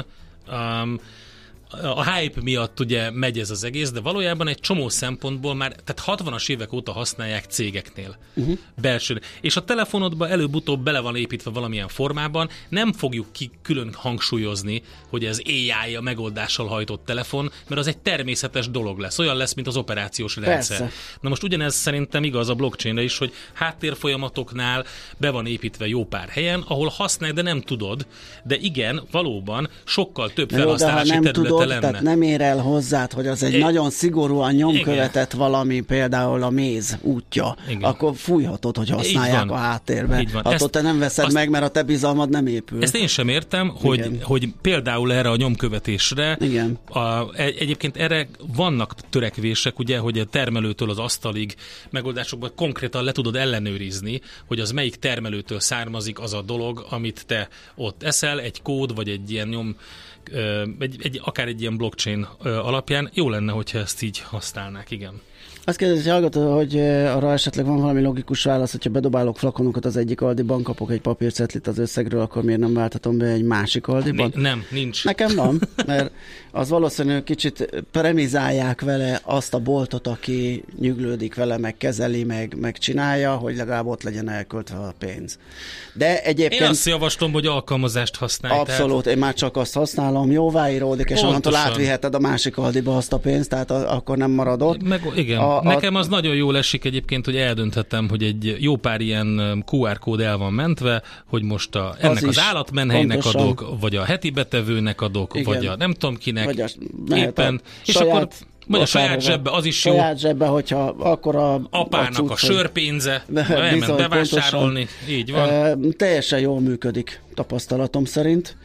a hype miatt ugye megy ez az egész, de valójában egy csomó szempontból már, tehát 60-as évek óta használják cégeknél belső. És a telefonodba előbb-utóbb bele van építve valamilyen formában, nem fogjuk külön hangsúlyozni, hogy ez AI a megoldással hajtott telefon, mert az egy természetes dolog lesz. Olyan lesz, mint az operációs rendszer. Persze. Na most ugyanez szerintem igaz a blockchainre is, hogy háttérfolyamatoknál be van építve jó pár helyen, ahol használják, de nem tudod, de igen, valóban sokkal több felhasználási terület lenne. Tehát nem ér el hozzád, hogy az egy nagyon szigorúan nyomkövetett valami, például a méz útja, akkor fújhatod, hogy használják a háttérbe. Attól te nem veszed meg, mert a te bizalmad nem épül. Ezt én sem értem, hogy például erre a nyomkövetésre, egyébként erre vannak törekvések, ugye, hogy a termelőtől az asztalig megoldásokban konkrétan le tudod ellenőrizni, hogy az melyik termelőtől származik az a dolog, amit te ott eszel, egy kód, vagy egy ilyen akár egy ilyen blockchain alapján. Jó lenne, hogyha ezt így használnák, igen. Azt kérdezi, hallgatod, hogy arra esetleg van valami logikus válasz, hogyha bedobálok flakonokat az egyik Aldiban, kapok egy papírcetlit az összegről, akkor miért nem válthatom be egy másik Aldiban? Nem, nincs. Nekem van, mert az valószínűleg kicsit premizálják vele azt a boltot, aki nyüglődik vele, meg kezeli, meg csinálja, hogy legalább ott legyen elköltve a pénz. De egyébként... Én azt javaslom, hogy alkalmazást használj. Abszolút, tehát... én már csak azt használom, jóváíródik, és onnantól átviheted a másik Aldiba azt a pénzt, tehát akkor nem marad ott. Igen. Nekem az nagyon jól esik egyébként, hogy eldönthetem, hogy egy jó pár ilyen QR kód el van mentve, hogy most ennek az állatmenhelynek adok, vagy a heti betevőnek adok, igen. Vagy a nem tudom kinek, éppen, és akkor vagy a saját zsebbe, az is jó. Saját zsebbe, hogyha akkor apának a sörpénze, elment bevásárolni, így van. Teljesen jól működik, tapasztalatom szerint,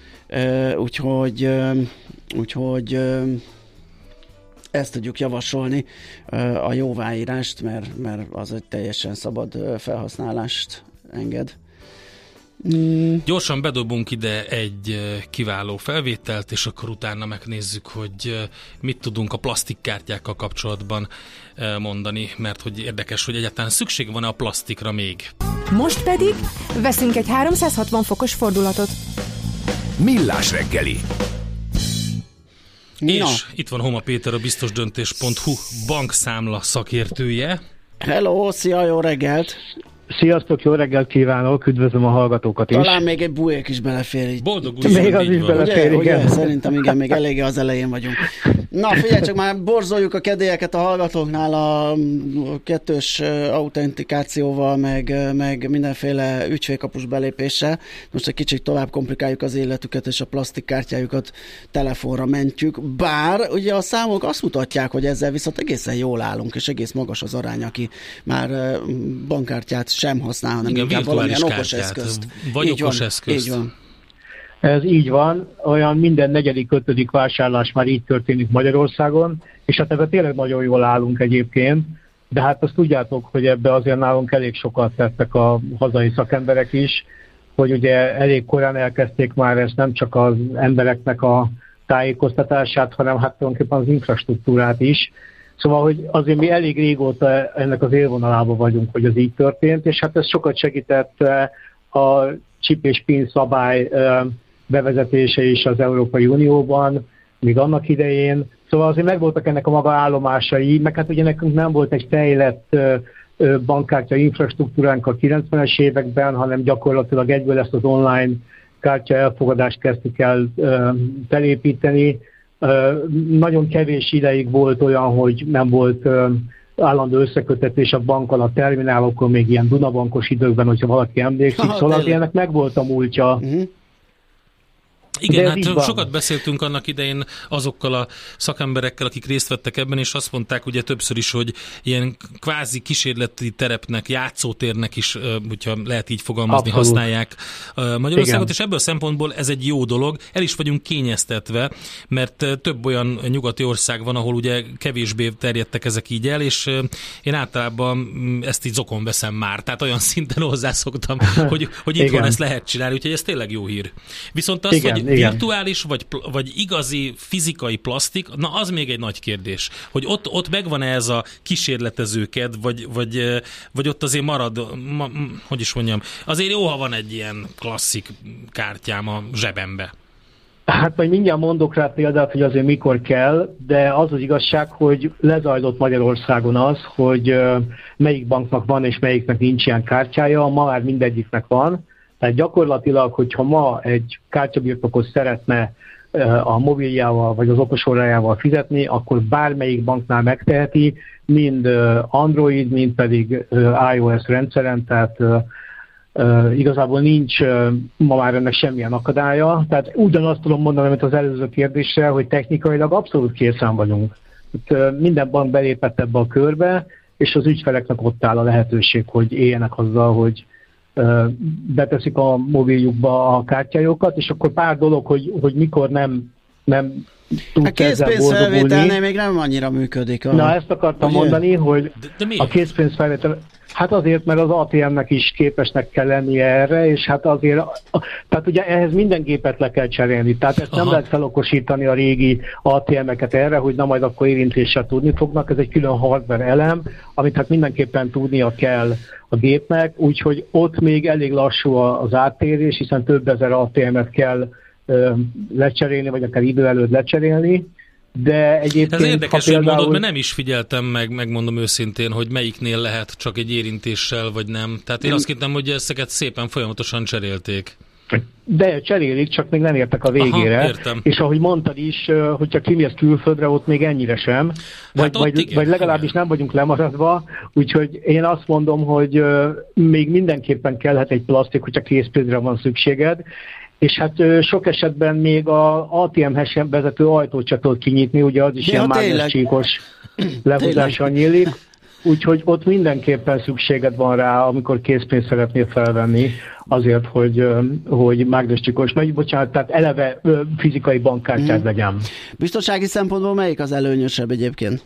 úgyhogy ezt tudjuk javasolni, a jóváírást, mert az egy teljesen szabad felhasználást enged. Gyorsan bedobunk ide egy kiváló felvételt, és akkor utána megnézzük, hogy mit tudunk a plastikkártyákkal kapcsolatban mondani, mert hogy érdekes, hogy egyáltalán szükség van-e a plastikra még. Most pedig veszünk egy 360 fokos fordulatot. Millás reggeli. És itt van Homa Péter, a biztosdöntés.hu bankszámla szakértője. Hello, szia, jó reggelt! Sziasztok, jó reggelt kívánok, üdvözlöm a hallgatókat is. Talán még egy bujék is belefér. Így. Boldog új még az is belefér, igen. Ugye? Szerintem igen, még eléggé az elején vagyunk. Na figyelj, csak már borzoljuk a kedélyeket a hallgatóknál a kettős autentikációval, meg mindenféle ügyfélkapus belépéssel. Most egy kicsit tovább komplikáljuk az életüket, és a plastikkártyájukat telefonra mentjük. Bár ugye a számok azt mutatják, hogy ezzel viszont egészen jól állunk, és egész magas az arány, aki már bankkártyát sem használ, hanem inkább valamilyen okos eszközt. Vagy így okos eszközt. Így van. Ez így van, olyan minden negyedik, ötödik vásárlás már így történik Magyarországon, és hát ebben tényleg nagyon jól állunk egyébként, de hát azt tudjátok, hogy ebbe azért nálunk elég sokat tettek a hazai szakemberek is, hogy ugye elég korán elkezdték már ezt nem csak az embereknek a tájékoztatását, hanem hát tulajdonképpen az infrastruktúrát is. Szóval, hogy azért mi elég régóta ennek az élvonalában vagyunk, hogy ez így történt, és hát ez sokat segített a chip és PIN szabály bevezetése is az Európai Unióban, még annak idején. Szóval azért megvoltak ennek a maga állomásai, meg hát ugye nekünk nem volt egy fejlett bankkártya infrastruktúránk a 90-es években, hanem gyakorlatilag egyből ezt az online kártya elfogadást kezdtük el felépíteni. Nagyon kevés ideig volt olyan, hogy nem volt állandó összekötetés a bankkal, a terminálokon, még ilyen Dunabankos időkben, hogyha valaki emlékszik, szóval ilyenek megvolt a múltja. Igen, hát sokat beszéltünk annak idején azokkal a szakemberekkel, akik részt vettek ebben, és azt mondták ugye többször is, hogy ilyen kvázi kísérleti terepnek, játszótérnek is, hogyha lehet így fogalmazni, abszolút használják Magyarországot, igen. És ebből a szempontból ez egy jó dolog. El is vagyunk kényeztetve, mert több olyan nyugati ország van, ahol ugye kevésbé terjedtek ezek így el, és én általában ezt így zokon veszem már, tehát olyan szinten hozzászoktam, hogy itt van, ezt lehet csinálni, úgyhogy ez tényleg jó hír. Viszont az, hogy virtuális vagy igazi fizikai plastik, na az még egy nagy kérdés, hogy ott megvan-e ez a kísérletezőked, vagy ott azért marad, hogy is mondjam, azért jó, ha van egy ilyen klasszik kártyám a zsebembe. Hát majd mindjárt mondok rá példát, hogy azért mikor kell, de az az igazság, hogy lezajlott Magyarországon az, hogy melyik banknak van és melyiknek nincs ilyen kártyája, ma már mindegyiknek van. Tehát gyakorlatilag, hogyha ma egy kártyabirtokos szeretne a mobiljával vagy az okosórájával fizetni, akkor bármelyik banknál megteheti, mind Android, mind pedig iOS rendszeren, tehát Igazából nincs ma már ennek semmilyen akadálya. Tehát ugyanazt tudom mondani, mint az előző kérdésre, hogy technikailag abszolút készen vagyunk. Itt minden bank belépett ebbe a körbe, és az ügyfeleknek ott áll a lehetőség, hogy éljenek azzal, hogy beteszik a mobiljukba a kártyájukat, és akkor pár dolog, hogy mikor nem a készpénzfelvételnél még nem annyira működik. Na, ezt akartam mondani, hogy a készpénzfelvétel, hát azért, mert az ATM-nek is képesnek kell lennie erre, és hát azért, tehát ugye ehhez minden gépet le kell cserélni, tehát ezt nem lehet felokosítani a régi ATM-eket erre, hogy na majd akkor érintéssel tudni fognak, ez egy külön hardware elem, amit hát mindenképpen tudnia kell a gépnek, úgyhogy ott még elég lassú az áttérés, hiszen több ezer ATM-et kell lecserélni, vagy akár idő előtt lecserélni, de egyébként... Ez érdekes, hogy mondod, mert nem is figyeltem megmondom őszintén, hogy melyiknél lehet csak egy érintéssel, vagy nem. Tehát én azt hittem, hogy ezeket szépen folyamatosan cserélték. De cserélik, csak még nem értek a végére. Aha, értem. És ahogy mondtad is, hogyha kimész külföldre, ott még ennyire sem. Vagy legalábbis nem vagyunk lemaradva. Úgyhogy én azt mondom, hogy még mindenképpen kellhet egy plastik, hogyha készpénzre van szükséged. És hát sok esetben még az ATM-hez vezető ajtót csak tudod kinyitni, ugye az is ilyen mágnescsíkos lehúzással nyílik. Úgyhogy ott mindenképpen szükséged van rá, amikor készpénzt szeretnél felvenni, azért, hogy mágnescsíkos, tehát eleve fizikai bankkártyád legyen. Biztonsági szempontból melyik az előnyösebb egyébként?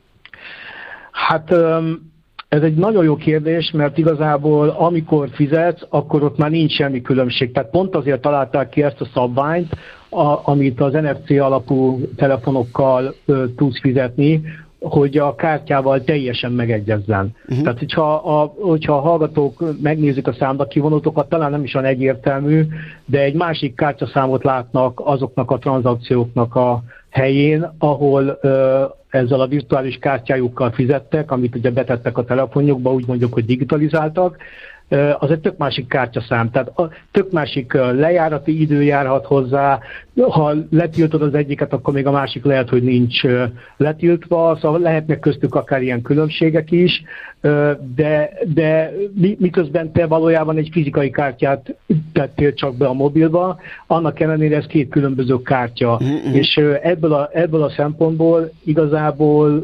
Hát... Ez egy nagyon jó kérdés, mert igazából amikor fizetsz, akkor ott már nincs semmi különbség. Tehát pont azért találták ki ezt a szabványt, amit az NFC alapú telefonokkal tudsz fizetni, hogy a kártyával teljesen megegyezzen. Tehát, hogyha a hallgatók megnézik a számlakivonótokat, talán nem is olyan egyértelmű, de egy másik kártyaszámot látnak azoknak a tranzakcióknak a helyén, ahol ezzel a virtuális kártyájukkal fizettek, amit ugye betettek a telefonjukba, úgy mondjuk, hogy digitalizáltak, az egy tök másik kártyaszám, tehát tök másik lejárati idő járhat hozzá, ha letiltod az egyiket, akkor még a másik lehet, hogy nincs letiltva, szóval lehetnek köztük akár ilyen különbségek is, de miközben te valójában egy fizikai kártyát tettél csak be a mobilba, annak ellenére ez két különböző kártya, és ebből a szempontból igazából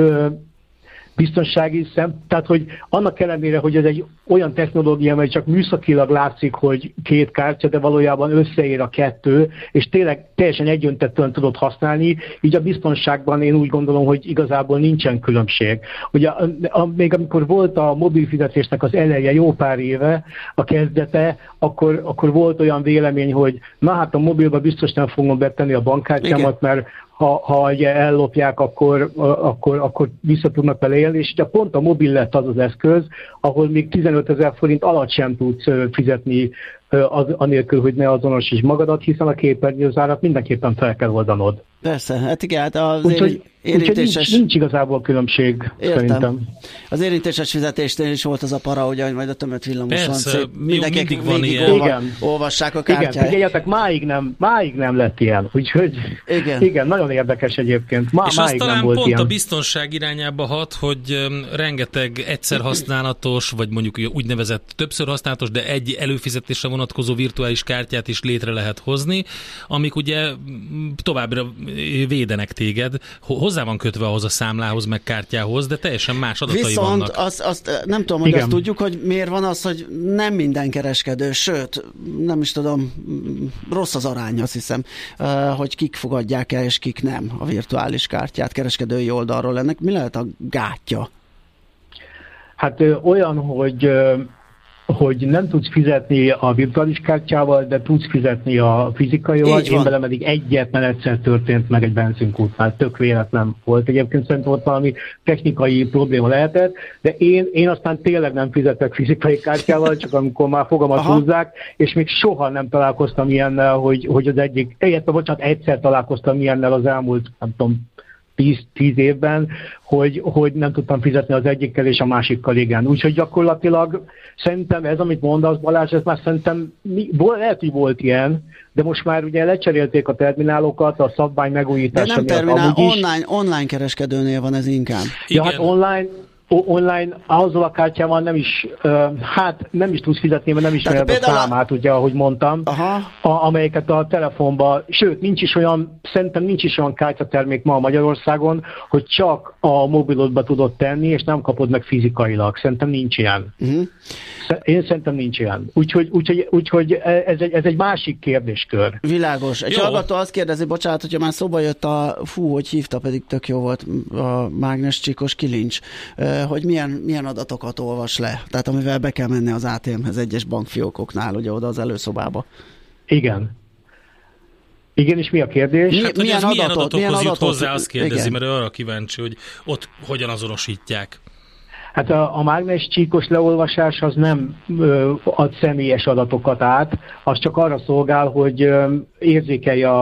biztonsági tehát hogy annak ellenére, hogy ez egy olyan technológia, amely csak műszakilag látszik, hogy két kártya, de valójában összeér a kettő, és tényleg teljesen egyöntetően tudod használni, így a biztonságban én úgy gondolom, hogy igazából nincsen különbség. Ugye még amikor volt a mobil fizetésnek az eleje, jó pár éve, a kezdete, akkor volt olyan vélemény, hogy na hát a mobilba biztos nem fogom betenni a bankkártyámat, mert ha ellopják, akkor vissza tudnak vele élni, és ugye pont a mobil lett az eszköz, ahol még 15 000 forint alatt sem tudsz fizetni anélkül, hogy ne azonosíts magadat, hiszen a képernyőzárat mindenképpen fel kell oldanod. Persze, hát igen, hát az érintéses... nincs igazából különbség, szerintem. Az érintéses fizetésnél is volt az a para, hogy majd a tömött villamoson mindig van ilyen. Olvassák a kártyáját. Igen, figyeljetek, máig nem lett ilyen, úgyhogy igen, nagyon érdekes egyébként. És máig talán nem volt pont ilyen. A biztonság irányába hat, hogy rengeteg egyszer használatos, vagy mondjuk úgynevezett többször használatos, de egy előfizetésre vonatkozó virtuális kártyát is létre lehet hozni, amik ugye továbbra védenek téged. Hozzá van kötve ahhoz a számlához, meg kártyához, de teljesen más adatai vannak. Viszont azt nem tudom, hogy azt tudjuk, hogy miért van az, hogy nem minden kereskedő, sőt, nem is tudom, rossz az arány, azt hiszem, hogy kik fogadják el, és kik nem a virtuális kártyát kereskedői oldalról. Ennek mi lehet a gátja? Hát olyan, hogy nem tudsz fizetni a virtuális kártyával, de tudsz fizetni a fizikaival. Én velem eddig egyetlen egyszer történt meg egy benzinkútnál, tök véletlen volt. Egyébként szerintem ott valami technikai probléma lehetett, de én aztán tényleg nem fizetek fizikai kártyával, csak amikor már fogamat húzzák, és még soha nem találkoztam ilyennel, hogy az egyik, egyszer találkoztam ilyennel az elmúlt, nem tudom, 10 évben, hogy nem tudtam fizetni az egyikkel, és a másikkal igen. Úgyhogy gyakorlatilag szerintem ez, amit mondasz, Balázs, ez már szerintem lehet, hogy volt ilyen, de most már ugye lecserélték a terminálokat, a szabvány megújítása. De nem terminál, online kereskedőnél van ez inkább. Ja, hát online azzal a kártyával nem is, nem is tudsz fizetni, mert nem ismered a számát, ugye, ahogy mondtam, amelyeket a telefonban, sőt, szerintem nincs is olyan kártyatermék ma Magyarországon, hogy csak a mobilodba tudod tenni, és nem kapod meg fizikailag. Szerintem nincs ilyen. Én szerintem nincs ilyen. Úgyhogy ez egy másik kérdéskör. Világos. Egy hallgató azt kérdezi, bocsánat, hogyha már szóba jött hogy hívta, pedig tök jó volt a mágnescsíkos kilincs, hogy milyen adatokat olvas le, tehát amivel be kell menni az ATM-hez egyes bankfiókoknál, ugye oda az előszobába. Igen, és mi a kérdés? Hát, milyen adatokhoz jut hozzá, azt kérdezi, igen. Mert arra kíváncsi, hogy ott hogyan azonosítják. Hát a mágnescsíkos leolvasás az nem ad személyes adatokat át, az csak arra szolgál, hogy érzékelje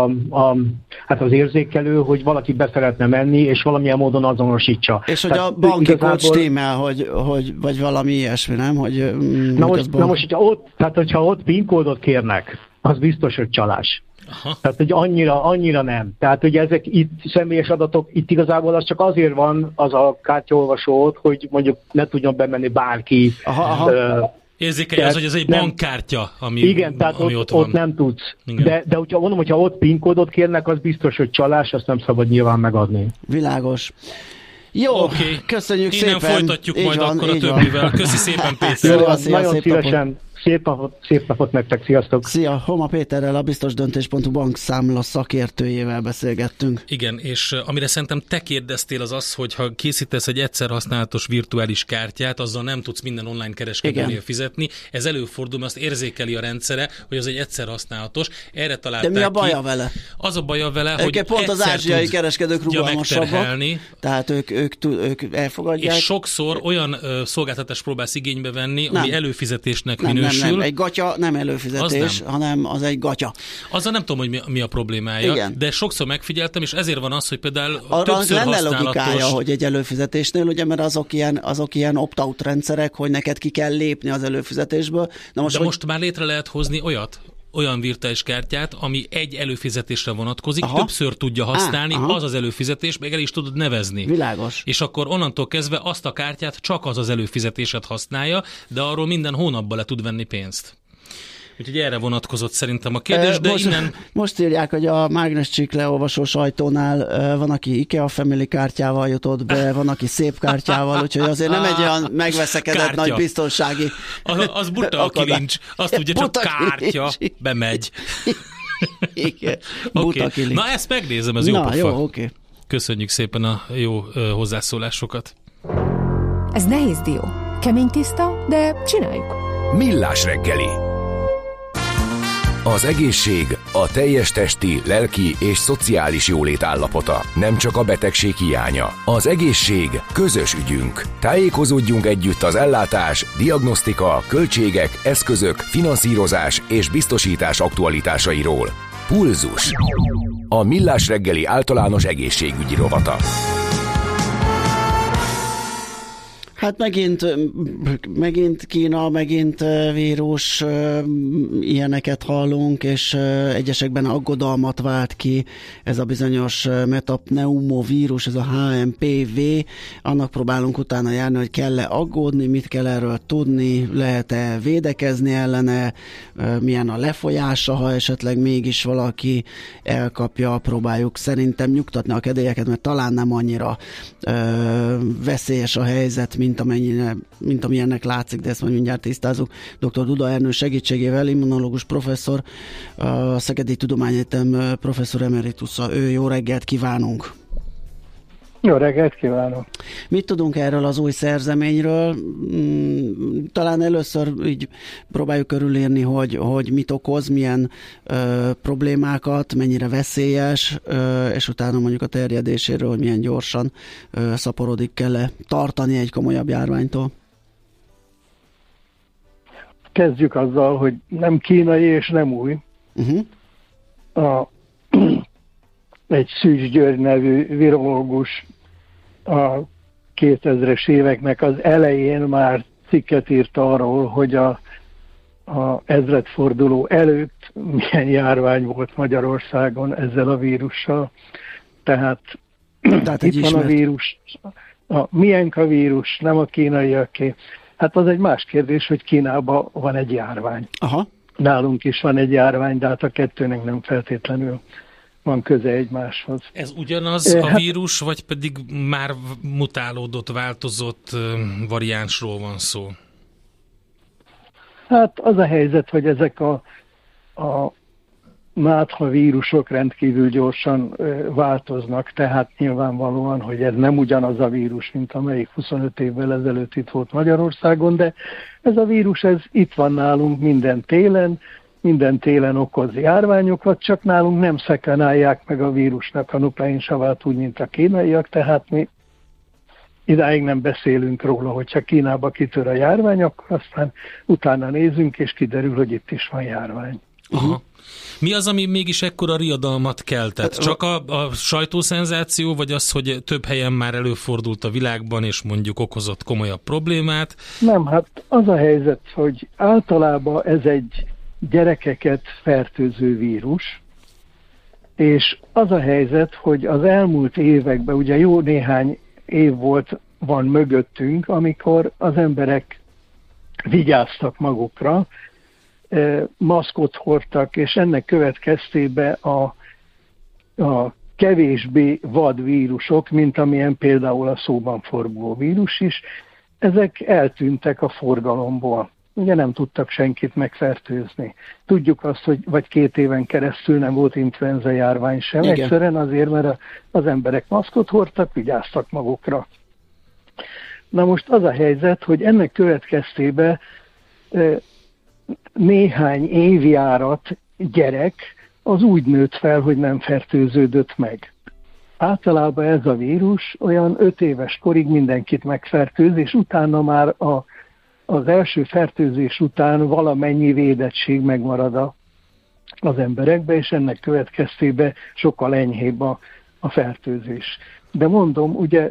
az érzékelő, hogy valaki be szeretne menni, és valamilyen módon azonosítsa. És hogy a banki kód stimmel, vagy valami ilyesmi, nem? Na most, hogyha ott PIN kódot kérnek, az biztos, hogy csalás. Aha. Tehát, hogy annyira nem. Tehát, hogy ezek itt személyes adatok, itt igazából az csak azért van az a kártyaolvasót, hogy mondjuk ne tudjon bemenni bárki. Érzékelje az, hogy ez egy bankkártya, ami tehát ami ott nem tudsz. De hogyha ott PIN kódot kérnek, az biztos, hogy csalás, azt nem szabad nyilván megadni. Világos. Jó, köszönjük szépen. Innen folytatjuk majd akkor a többivel. Köszi szépen, Péter. Nagyon szívesen. Szép napot nektek, sziasztok! Szia! Homa Péterrel, a biztosdöntés.hu bankszámla szakértőjével beszélgettünk. Igen, és amire szerintem te kérdeztél az, hogy ha készítesz egy egyszer használatos virtuális kártyát, azzal nem tudsz minden online kereskedőnél fizetni. Ez előfordul, mert azt érzékeli a rendszere, hogy az egy egyszer használatos. Erre találták. De mi a baja vele? Az a baja vele, hogy pont az ázsiai kereskedők rugalmasabbak. Tehát ők elfogadják. És sokszor olyan szolgáltatást próbálsz igénybe venni, ami előfizetésnek minősül. Nem. Egy gatya nem előfizetés, hanem az egy gatya. Azzal nem tudom, hogy mi a problémája, igen. De sokszor megfigyeltem, és ezért van az, hogy például arra többször lenne használatos... logikája, hogy egy előfizetésnél, ugye, mert azok ilyen opt-out rendszerek, hogy neked ki kell lépni az előfizetésből. Most már létre lehet hozni olyan virtuális kártyát, ami egy előfizetésre vonatkozik, többször tudja használni, az előfizetés, meg el is tudod nevezni. Világos. És akkor onnantól kezdve azt a kártyát csak az előfizetéset használja, de arról minden hónapban le tud venni pénzt. Úgyhogy erre vonatkozott szerintem a kérdés, de most írják, hogy a mágnescsík leolvasó sajtónál van, aki IKEA Family kártyával jutott be, van, aki szép kártyával, úgyhogy azért nem egy olyan megveszekedett nagy biztonsági az buta a kilincs, azt tudja, csak kártya bemegy. Igen, buta kilincs. Na ezt megnézem, ez jó pofa. Jó, oké. Köszönjük szépen a jó hozzászólásokat. Ez nehéz dió. Kemény tiszta, de csináljuk. Millás reggeli. Az egészség a teljes testi, lelki és szociális jólét állapota, nem csak a betegség hiánya. Az egészség közös ügyünk. Tájékozódjunk együtt az ellátás, diagnosztika, költségek, eszközök, finanszírozás és biztosítás aktualitásairól. Pulzus. A Millás reggeli általános egészségügyi rovata. Hát megint Kína, megint vírus, ilyeneket hallunk, és egyesekben aggodalmat vált ki ez a bizonyos metapneumovírus, ez a HMPV. Annak próbálunk utána járni, hogy kell-e aggódni, mit kell erről tudni, lehet-e védekezni ellene, milyen a lefolyása, ha esetleg mégis valaki elkapja, próbáljuk szerintem nyugtatni a kedélyeket, mert talán nem annyira veszélyes a helyzet, mint amilyennek látszik, de ezt majd mindjárt tisztázunk. Dr. Duda Ernő segítségével, immunológus professzor, a Szegedi Tudományegyetem professzor emeritusa. Jó reggelt kívánunk! Jó reggelt kívánok! Mit tudunk erről az új szerzeményről? Talán először így próbáljuk körülírni, hogy mit okoz, milyen problémákat, mennyire veszélyes, és utána mondjuk a terjedéséről, hogy milyen gyorsan szaporodik, kell-e tartani egy komolyabb járványtól? Kezdjük azzal, hogy nem kínai és nem új. Egy Szűcs György nevű virológus a 2000-es éveknek az elején már cikket írt arról, hogy a ezredforduló előtt milyen járvány volt Magyarországon ezzel a vírussal. Tehát itt van a vírus, milyen a vírus, nem a kínaiaké. Hát az egy más kérdés, hogy Kínában van egy járvány. Aha. Nálunk is van egy járvány, de hát a kettőnek nem feltétlenül van köze egymáshoz. Ez ugyanaz a vírus, vagy pedig már mutálódott, változott variánsról van szó? Hát az a helyzet, hogy ezek a nátha vírusok rendkívül gyorsan változnak, tehát nyilvánvalóan, hogy ez nem ugyanaz a vírus, mint amelyik 25 évvel ezelőtt itt volt Magyarországon, de ez a vírus, ez itt van nálunk minden télen okoz járványokat, csak nálunk nem szekvenálják meg a vírusnak a nukleinsavát úgy, mint a kínaiak, tehát mi idáig nem beszélünk róla, hogyha Kínába kitör a járvány, akkor aztán utána nézünk, és kiderül, hogy itt is van járvány. Aha. Mi az, ami mégis ekkora riadalmat keltett? Csak a sajtószenzáció, vagy az, hogy több helyen már előfordult a világban, és mondjuk okozott komolyabb problémát? Nem, hát az a helyzet, hogy általában ez egy gyerekeket fertőző vírus, és az a helyzet, hogy az elmúlt években, ugye jó néhány év van mögöttünk, amikor az emberek vigyáztak magukra, maszkot hordtak, és ennek következtében a kevésbé vad vírusok, mint amilyen például a szóban forgó vírus is, ezek eltűntek a forgalomból. Ugye nem tudtak senkit megfertőzni. Tudjuk azt, hogy vagy 2 éven keresztül nem volt influenza járvány sem. Igen. Egyszerűen azért, mert az emberek maszkot hordtak, vigyáztak magukra. Na most az a helyzet, hogy ennek következtében néhány évjárat gyerek az úgy nőtt fel, hogy nem fertőződött meg. Általában ez a vírus olyan 5 éves korig mindenkit megfertőz, és utána már az első fertőzés után valamennyi védettség megmarad az emberekbe, és ennek következtében sokkal enyhébb a fertőzés. De mondom, ugye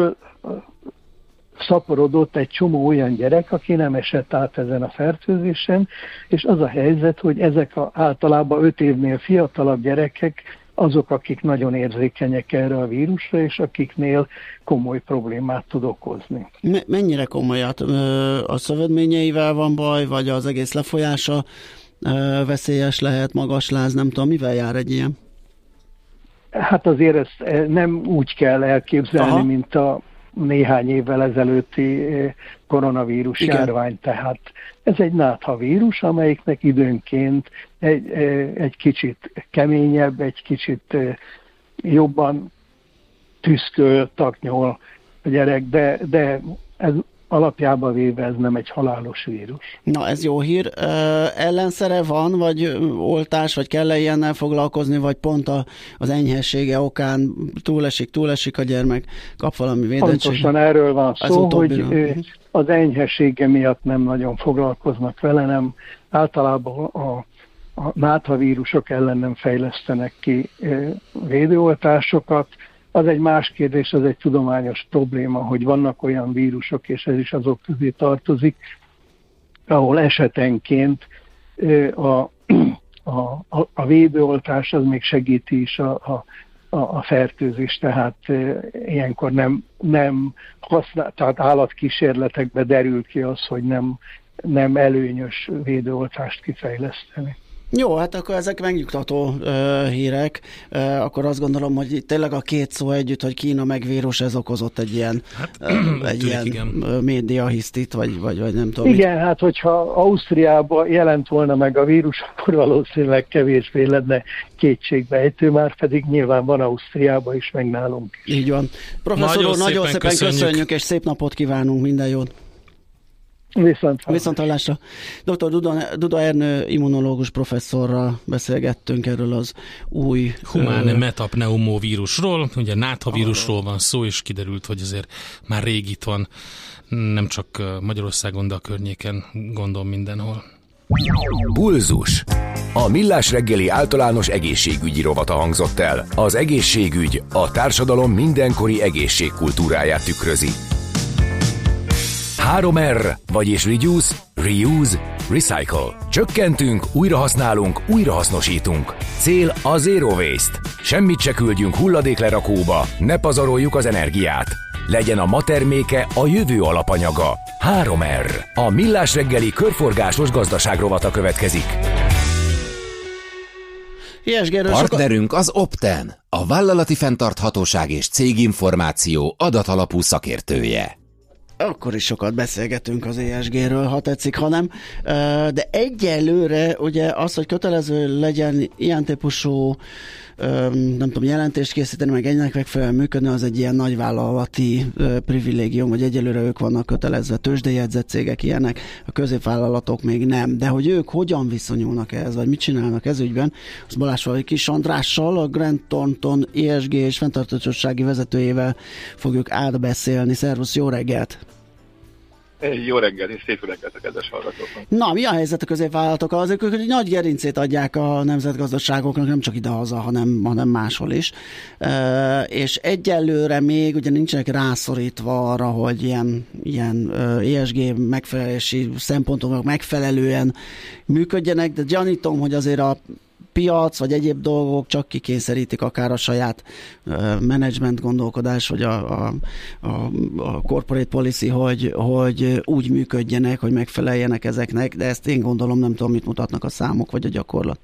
szaporodott egy csomó olyan gyerek, aki nem esett át ezen a fertőzésen, és az a helyzet, hogy ezek általában 5 évnél fiatalabb gyerekek, azok, akik nagyon érzékenyek erre a vírusra, és akiknél komoly problémát tud okozni. Mennyire komolyat? A szövődményeivel van baj, vagy az egész lefolyása veszélyes lehet, magasláz, nem tudom, mivel jár egy ilyen? Hát azért ezt nem úgy kell elképzelni, aha, mint a néhány évvel ezelőtti koronavírus járvány, tehát ez egy náthavírus, amelyiknek időnként egy kicsit keményebb, egy kicsit jobban tüszköl, taknyol a gyerek, de ez alapjában véve ez nem egy halálos vírus. Na, ez jó hír. Ellenszere van, vagy oltás, vagy kell-e ilyennel foglalkozni, vagy pont az enyhessége okán túlesik a gyermek, kap valami védettség? Pontosan erről van szó, hogy az enyhessége miatt nem nagyon foglalkoznak vele, nem általában a náthavírusok ellen nem fejlesztenek ki védőoltásokat. Az egy más kérdés, az egy tudományos probléma, hogy vannak olyan vírusok, és ez is azok közé tartozik, ahol esetenként a védőoltás az még segíti is a fertőzést, tehát ilyenkor nem használ, tehát állatkísérletekben derült ki az, hogy nem előnyös védőoltást kifejleszteni. Jó, hát akkor ezek megnyugtató hírek. Akkor azt gondolom, hogy itt tényleg a két szó együtt, hogy Kína meg vírus, ez okozott egy ilyen, ilyen médiahisztit, vagy nem tudom. Igen, hát hogyha Ausztriában jelent volna meg a vírus, akkor valószínűleg kevésbé lenne kétségbejtő, már pedig nyilván van Ausztriában is, meg nálunk is. Így van. Professzor úr, nagyon szépen köszönjük, és szép napot kívánunk, minden jót. Viszont hallásra. Dr. Duda Ernő immunológus professzorral beszélgettünk erről az új humán metapneumóvírusról, ugye náthavírusról van szó, és kiderült, hogy azért már rég itt van, nem csak Magyarországon, de a környéken, gondolom mindenhol. Pulzus. A Millás reggeli általános egészségügyi rovata hangzott el. Az egészségügy a társadalom mindenkori egészségkultúráját tükrözi. 3R, vagyis Reduce, Reuse, Recycle. Csökkentünk, újrahasználunk, újrahasznosítunk. Cél a Zero Waste. Semmit se küldjünk hulladéklerakóba, ne pazaroljuk az energiát. Legyen a ma terméke a jövő alapanyaga. 3R. A Millás reggeli körforgásos gazdaságrovata következik. Partnerünk az Opten, a vállalati fenntarthatóság és céginformáció adatalapú szakértője. Akkor is sokat beszélgetünk az ESG-ről, ha tetszik, ha nem. De egyelőre ugye az, hogy kötelező legyen ilyen típusú nem tudom, jelentést készíteni, meg egynek megfelelően működni, az egy ilyen nagyvállalati privilégium, hogy egyelőre ők vannak kötelezve, tőzsdejegyzett cégek ilyenek, a középvállalatok még nem. De hogy ők hogyan viszonyulnak ehhez, vagy mit csinálnak ez ügyben, az Balázs Kis Andrással, a Grant Thornton ESG és fenntarthatósági vezetőjével fogjuk átbeszélni. Szervusz, jó reggelt! Jó reggelt, és szép reggelt a kedves hallgatóknak. Na, mi a helyzet a középvállalatokkal? Azért ők egy nagy gerincét adják a nemzetgazdaságoknak, nem csak idehaza, hanem máshol is. És egyelőre még ugye nincsenek rászorítva arra, hogy ilyen ESG megfelelési szempontoknak megfelelően működjenek, de gyanítom, hogy azért a piac, vagy egyéb dolgok csak kikényszerítik akár a saját management gondolkodás, vagy a corporate policy, hogy úgy működjenek, hogy megfeleljenek ezeknek, de ezt én gondolom, nem tudom, mit mutatnak a számok, vagy a gyakorlat.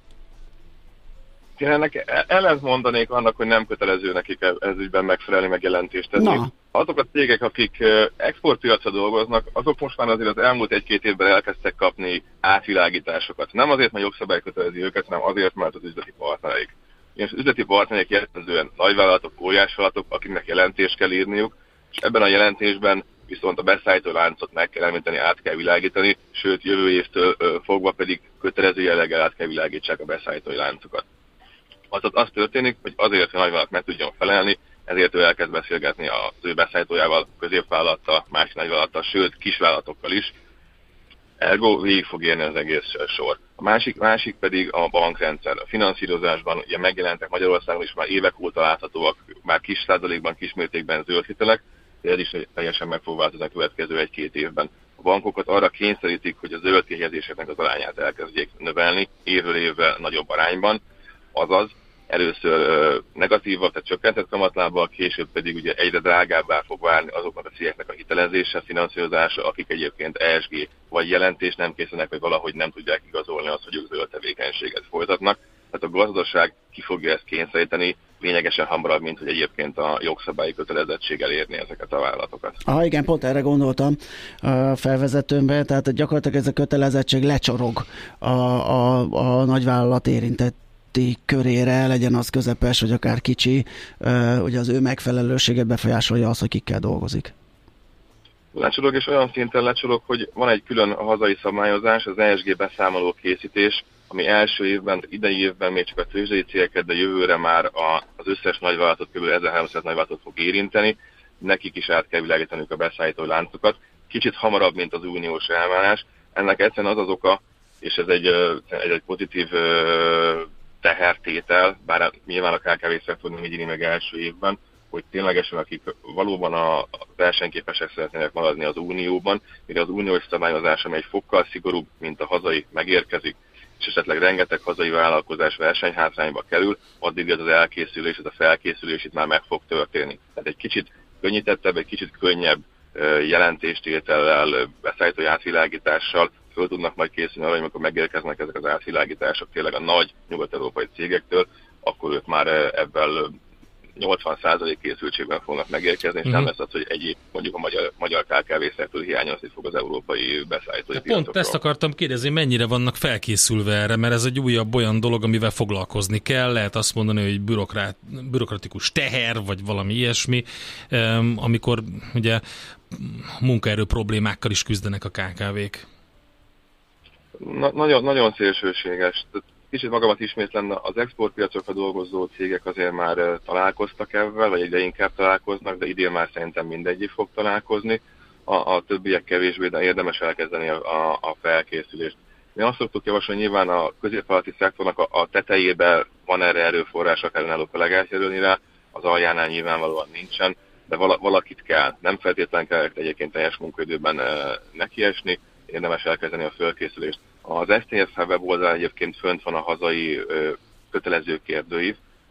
Én ennek ellent mondanék annak, hogy nem kötelező nekik ez ügyben megfelelni, meg jelentést tenni. Azok a cégek, akik exportpiacra dolgoznak, azok most már azért az elmúlt 1-2 évben elkezdtek kapni átvilágításokat. Nem azért, mert jogszabály kötelezi őket, hanem azért, mert az üzleti partnereik. És az üzleti partnerek jelentően nagyvállalatok, óriásvállalatok, akiknek jelentést kell írniuk, és ebben a jelentésben viszont a beszállító láncot meg kell említeni, át kell világítani, sőt jövő évtől fogva pedig kötelező jelleggel át kell világítsák a beszállítói láncokat. Az történik, hogy azért, hogy nagyvállalat meg tudjon felelni, ezért ő elkezd beszélgetni az ő beszállítójával, középvállalattal, másik nagyvállalattal, sőt kisvállalatokkal is. Ergo végig fog érni az egész sor. A másik pedig a bankrendszer. A finanszírozásban ugye megjelentek Magyarországon is már évek óta láthatóak, már kis százalékban, kis mértékben zöld hitelek, de ez is teljesen meg fog változni a következő 1-2 évben. A bankokat arra kényszerítik, hogy a zöld kihelyezéseknek az arányát elkezdjék növelni, évről évvel nagyobb arányban, azaz először negatívabb, tehát csökkentett kamatlábbal, később pedig ugye egyre drágábbá fog válni azoknak a cégeknek a hitelezése, finanszírozása, akik egyébként ESG vagy jelentést nem készítenek, vagy valahogy nem tudják igazolni azt, hogy ők zöld tevékenységet folytatnak. Tehát a gazdaság ki fogja ezt kényszeríteni lényegesen hamarabb, mint hogy egyébként a jogszabályi kötelezettség elérni ezeket a vállalatokat. Igen, pont erre gondoltam a felvezetőmben, tehát gyakorlatilag ez a kötelezettség lecsorog a nagyvállalat érintett körére, legyen az közepes, vagy akár kicsi, hogy az ő megfelelőséget befolyásolja az, hogy kikkel dolgozik. Lecsorog, és olyan szinten lecsorog, hogy van egy külön hazai szabályozás, az ESG beszámoló készítés, ami első évben, idei évben még csak a tőzsdei cégeket, de jövőre már az összes nagyvállalatot, kb. 1300 nagyvállalatot fog érinteni, nekik is át kell világítaniuk a beszállítói láncokat. Kicsit hamarabb, mint az uniós elvárás. Ennek egyszerűen az oka, és ez egy pozitív tehertétel, bár nyilván a KKV-szektor így meg első évben, hogy ténylegesen akik valóban a versenyképesek szeretnének maradni az unióban, mire az uniós szabályozás, amely egy fokkal szigorúbb, mint a hazai, megérkezik, és esetleg rengeteg hazai vállalkozás versenyhátrányba kerül, addig ez az elkészülés, ez a felkészülés itt már meg fog történni. Tehát egy kicsit könnyítettebb, egy kicsit könnyebb jelentéstétellel, beszállítói átvilágítással föl tudnak majd készülni arra, hogy amikor megérkeznek ezek az átvilágítások tényleg a nagy nyugat-európai cégektől, akkor ők már ebből 80% készültségben fognak megérkezni, és nem lesz az, hogy mondjuk a magyar KKV-szektor hiányozni fog az európai beszállítói piacokról. Pont ezt akartam kérdezni, mennyire vannak felkészülve erre, mert ez egy újabb olyan dolog, amivel foglalkozni kell, lehet azt mondani, hogy bürokratikus teher, vagy valami ilyesmi, amikor ugye munkaerő problémákkal is küzdenek a KKV-k. Nagyon szélsőséges. Kicsit magamat ismétlen, az exportpiacokra dolgozó cégek azért már találkoztak ebben, vagy egyre inkább találkoznak, de idén már szerintem mindegyik fog találkozni. A többiek kevésbé, de érdemes elkezdeni a felkészülést. Mi azt szoktuk javasolni, nyilván a középvállalati szektornak a tetejében van erre erőforrás, akár önálló kollégát jelölni rá, az aljánál nyilvánvalóan nincsen, de valakit kell. Nem feltétlenül kell egyébként teljes munkaidőben nekiesni, érdemes elkezdeni a felkészülést. Az STSH weboldalán egyébként fönt van a hazai kötelező kérdőív,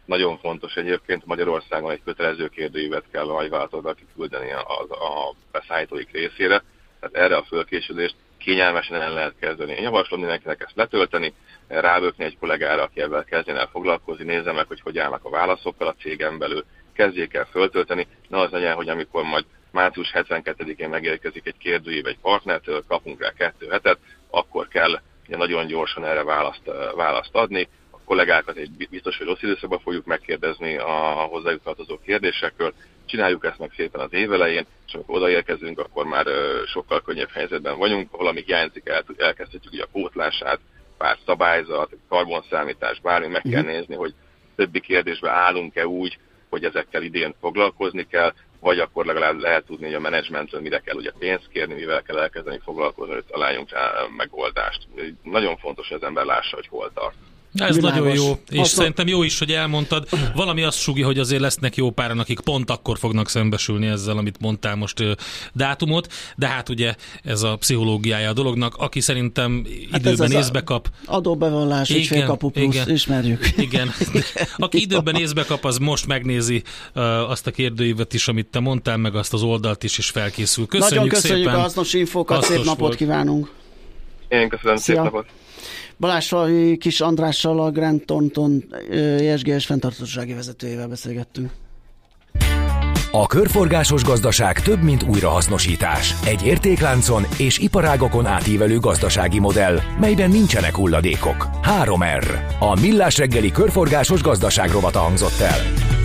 nagyon fontos egyébként, Magyarországon egy kötelező kérdőívet kell a nagyvállalatoknak kiküldeni a beszállítóik részére, tehát erre a fölkészülést kényelmesen el lehet kezdeni. Én javaslom mindenkinek ezt letölteni, rábökni egy kollégára, aki ebben kezdjen el foglalkozni, nézze meg, hogy állnak a válaszokkal a cégen belül, kezdjék el föltölteni, ne az legyen, hogy amikor majd március 72-én megérkezik egy kérdőív egy partnertől, kapunk rá 2 hetet, akkor kell ugye nagyon gyorsan erre választ adni. A kollégákat egy biztos, hogy rossz időszakban fogjuk megkérdezni a hozzájuk tartozó kérdésekről. Csináljuk ezt meg szépen az év elején, és amikor odaérkezünk, akkor már sokkal könnyebb helyzetben vagyunk. Ha valami hiányzik, elkezdhetjük ugye a pótlását, pár szabályzat, karbonszámítás, bármi, meg kell nézni, hogy többi kérdésben állunk-e úgy, hogy ezekkel idén foglalkozni kell, vagy akkor legalább lehet tudni, hogy a menedzsmentről mire kell ugye pénzt kérni, mivel kell elkezdeni foglalkozni, hogy találjunk rá megoldást. Nagyon fontos, hogy az ember lássa, hogy hol tart. Ez nagyon jó, és szerintem jó is, hogy elmondtad. Valami azt sugja, hogy azért lesznek jó páran, akik pont akkor fognak szembesülni ezzel, amit mondtál most dátumot, de hát ugye ez a pszichológiája a dolognak, aki szerintem időben észbe kap. Adóbevallás, ügyfélkapu plusz, ismerjük. Igen. Aki időben észbe kap, az most megnézi azt a kérdőívet is, amit te mondtál, meg azt az oldalt is, és felkészül. Nagyon köszönjük a hasznos infókat, szép napot kívánunk. Én köszönöm, szép napot. Balázs Kis Andrással, a Grand Thornton ESG-s fenntarthatósági vezetőjével beszélgettünk. A körforgásos gazdaság több, mint újrahasznosítás. Egy értékláncon és iparágokon átívelő gazdasági modell, melyben nincsenek hulladékok. 3R. A Millás reggeli körforgásos gazdaság rovata hangzott el.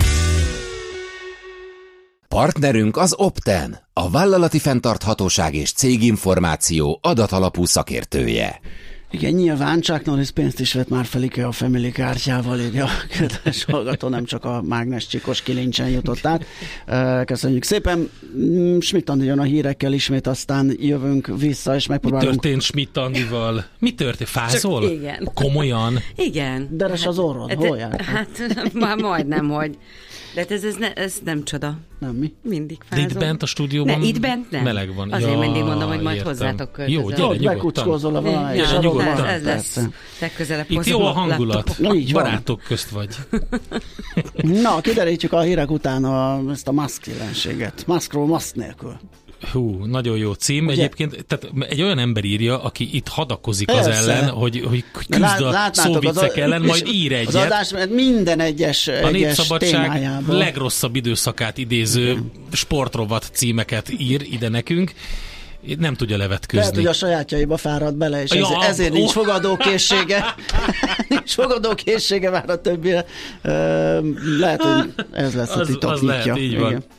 Partnerünk az Opten, a vállalati fenntarthatóság és céginformáció adatalapú szakértője. Igen, nyilván Chuck Norris pénzt is vett már Felike a Family kártyával, így a kedves hallgató nem csak a mágnes csikos kilincsen jutott át. Köszönjük szépen. Schmidt Andi jön a hírekkel ismét, aztán jövünk vissza, és megpróbálunk... Mi történt Schmidt Andival? Mi történt? Fázol? Csak igen. Komolyan? Igen. Deres az orrod, hol jár? Hát már majdnem, hogy... De ez nem csoda. Nem mi? Mindig fázom. De itt bent a stúdióban itt bent nem. Meleg van. Azért mindig mondom, hogy majd hozzátok költözöm. Jó, gyere, nyugodtan. Ez lesz legközelebb. Itt jó a hangulat. Barátok közt vagy. Na, kiderítjük a hírek után ezt a Musk jelenséget. Muskról Musk nélkül. Hú, nagyon jó cím. Ugye? Egyébként tehát egy olyan ember írja, aki itt hadakozik az ellen, hogy küzd a szóviccek ellen, majd ír egyet. Az adás minden egyes a Népszabadság témájában. legrosszabb időszakát idéző sportrovat címeket ír ide nekünk. Nem tudja levetközni. Lehet, hogy a sajátjaiba fárad bele, és ezért nincs fogadókészsége. Nincs fogadókészsége már a többire. Lehet, hogy ez lesz a titok. Az lehet, így van.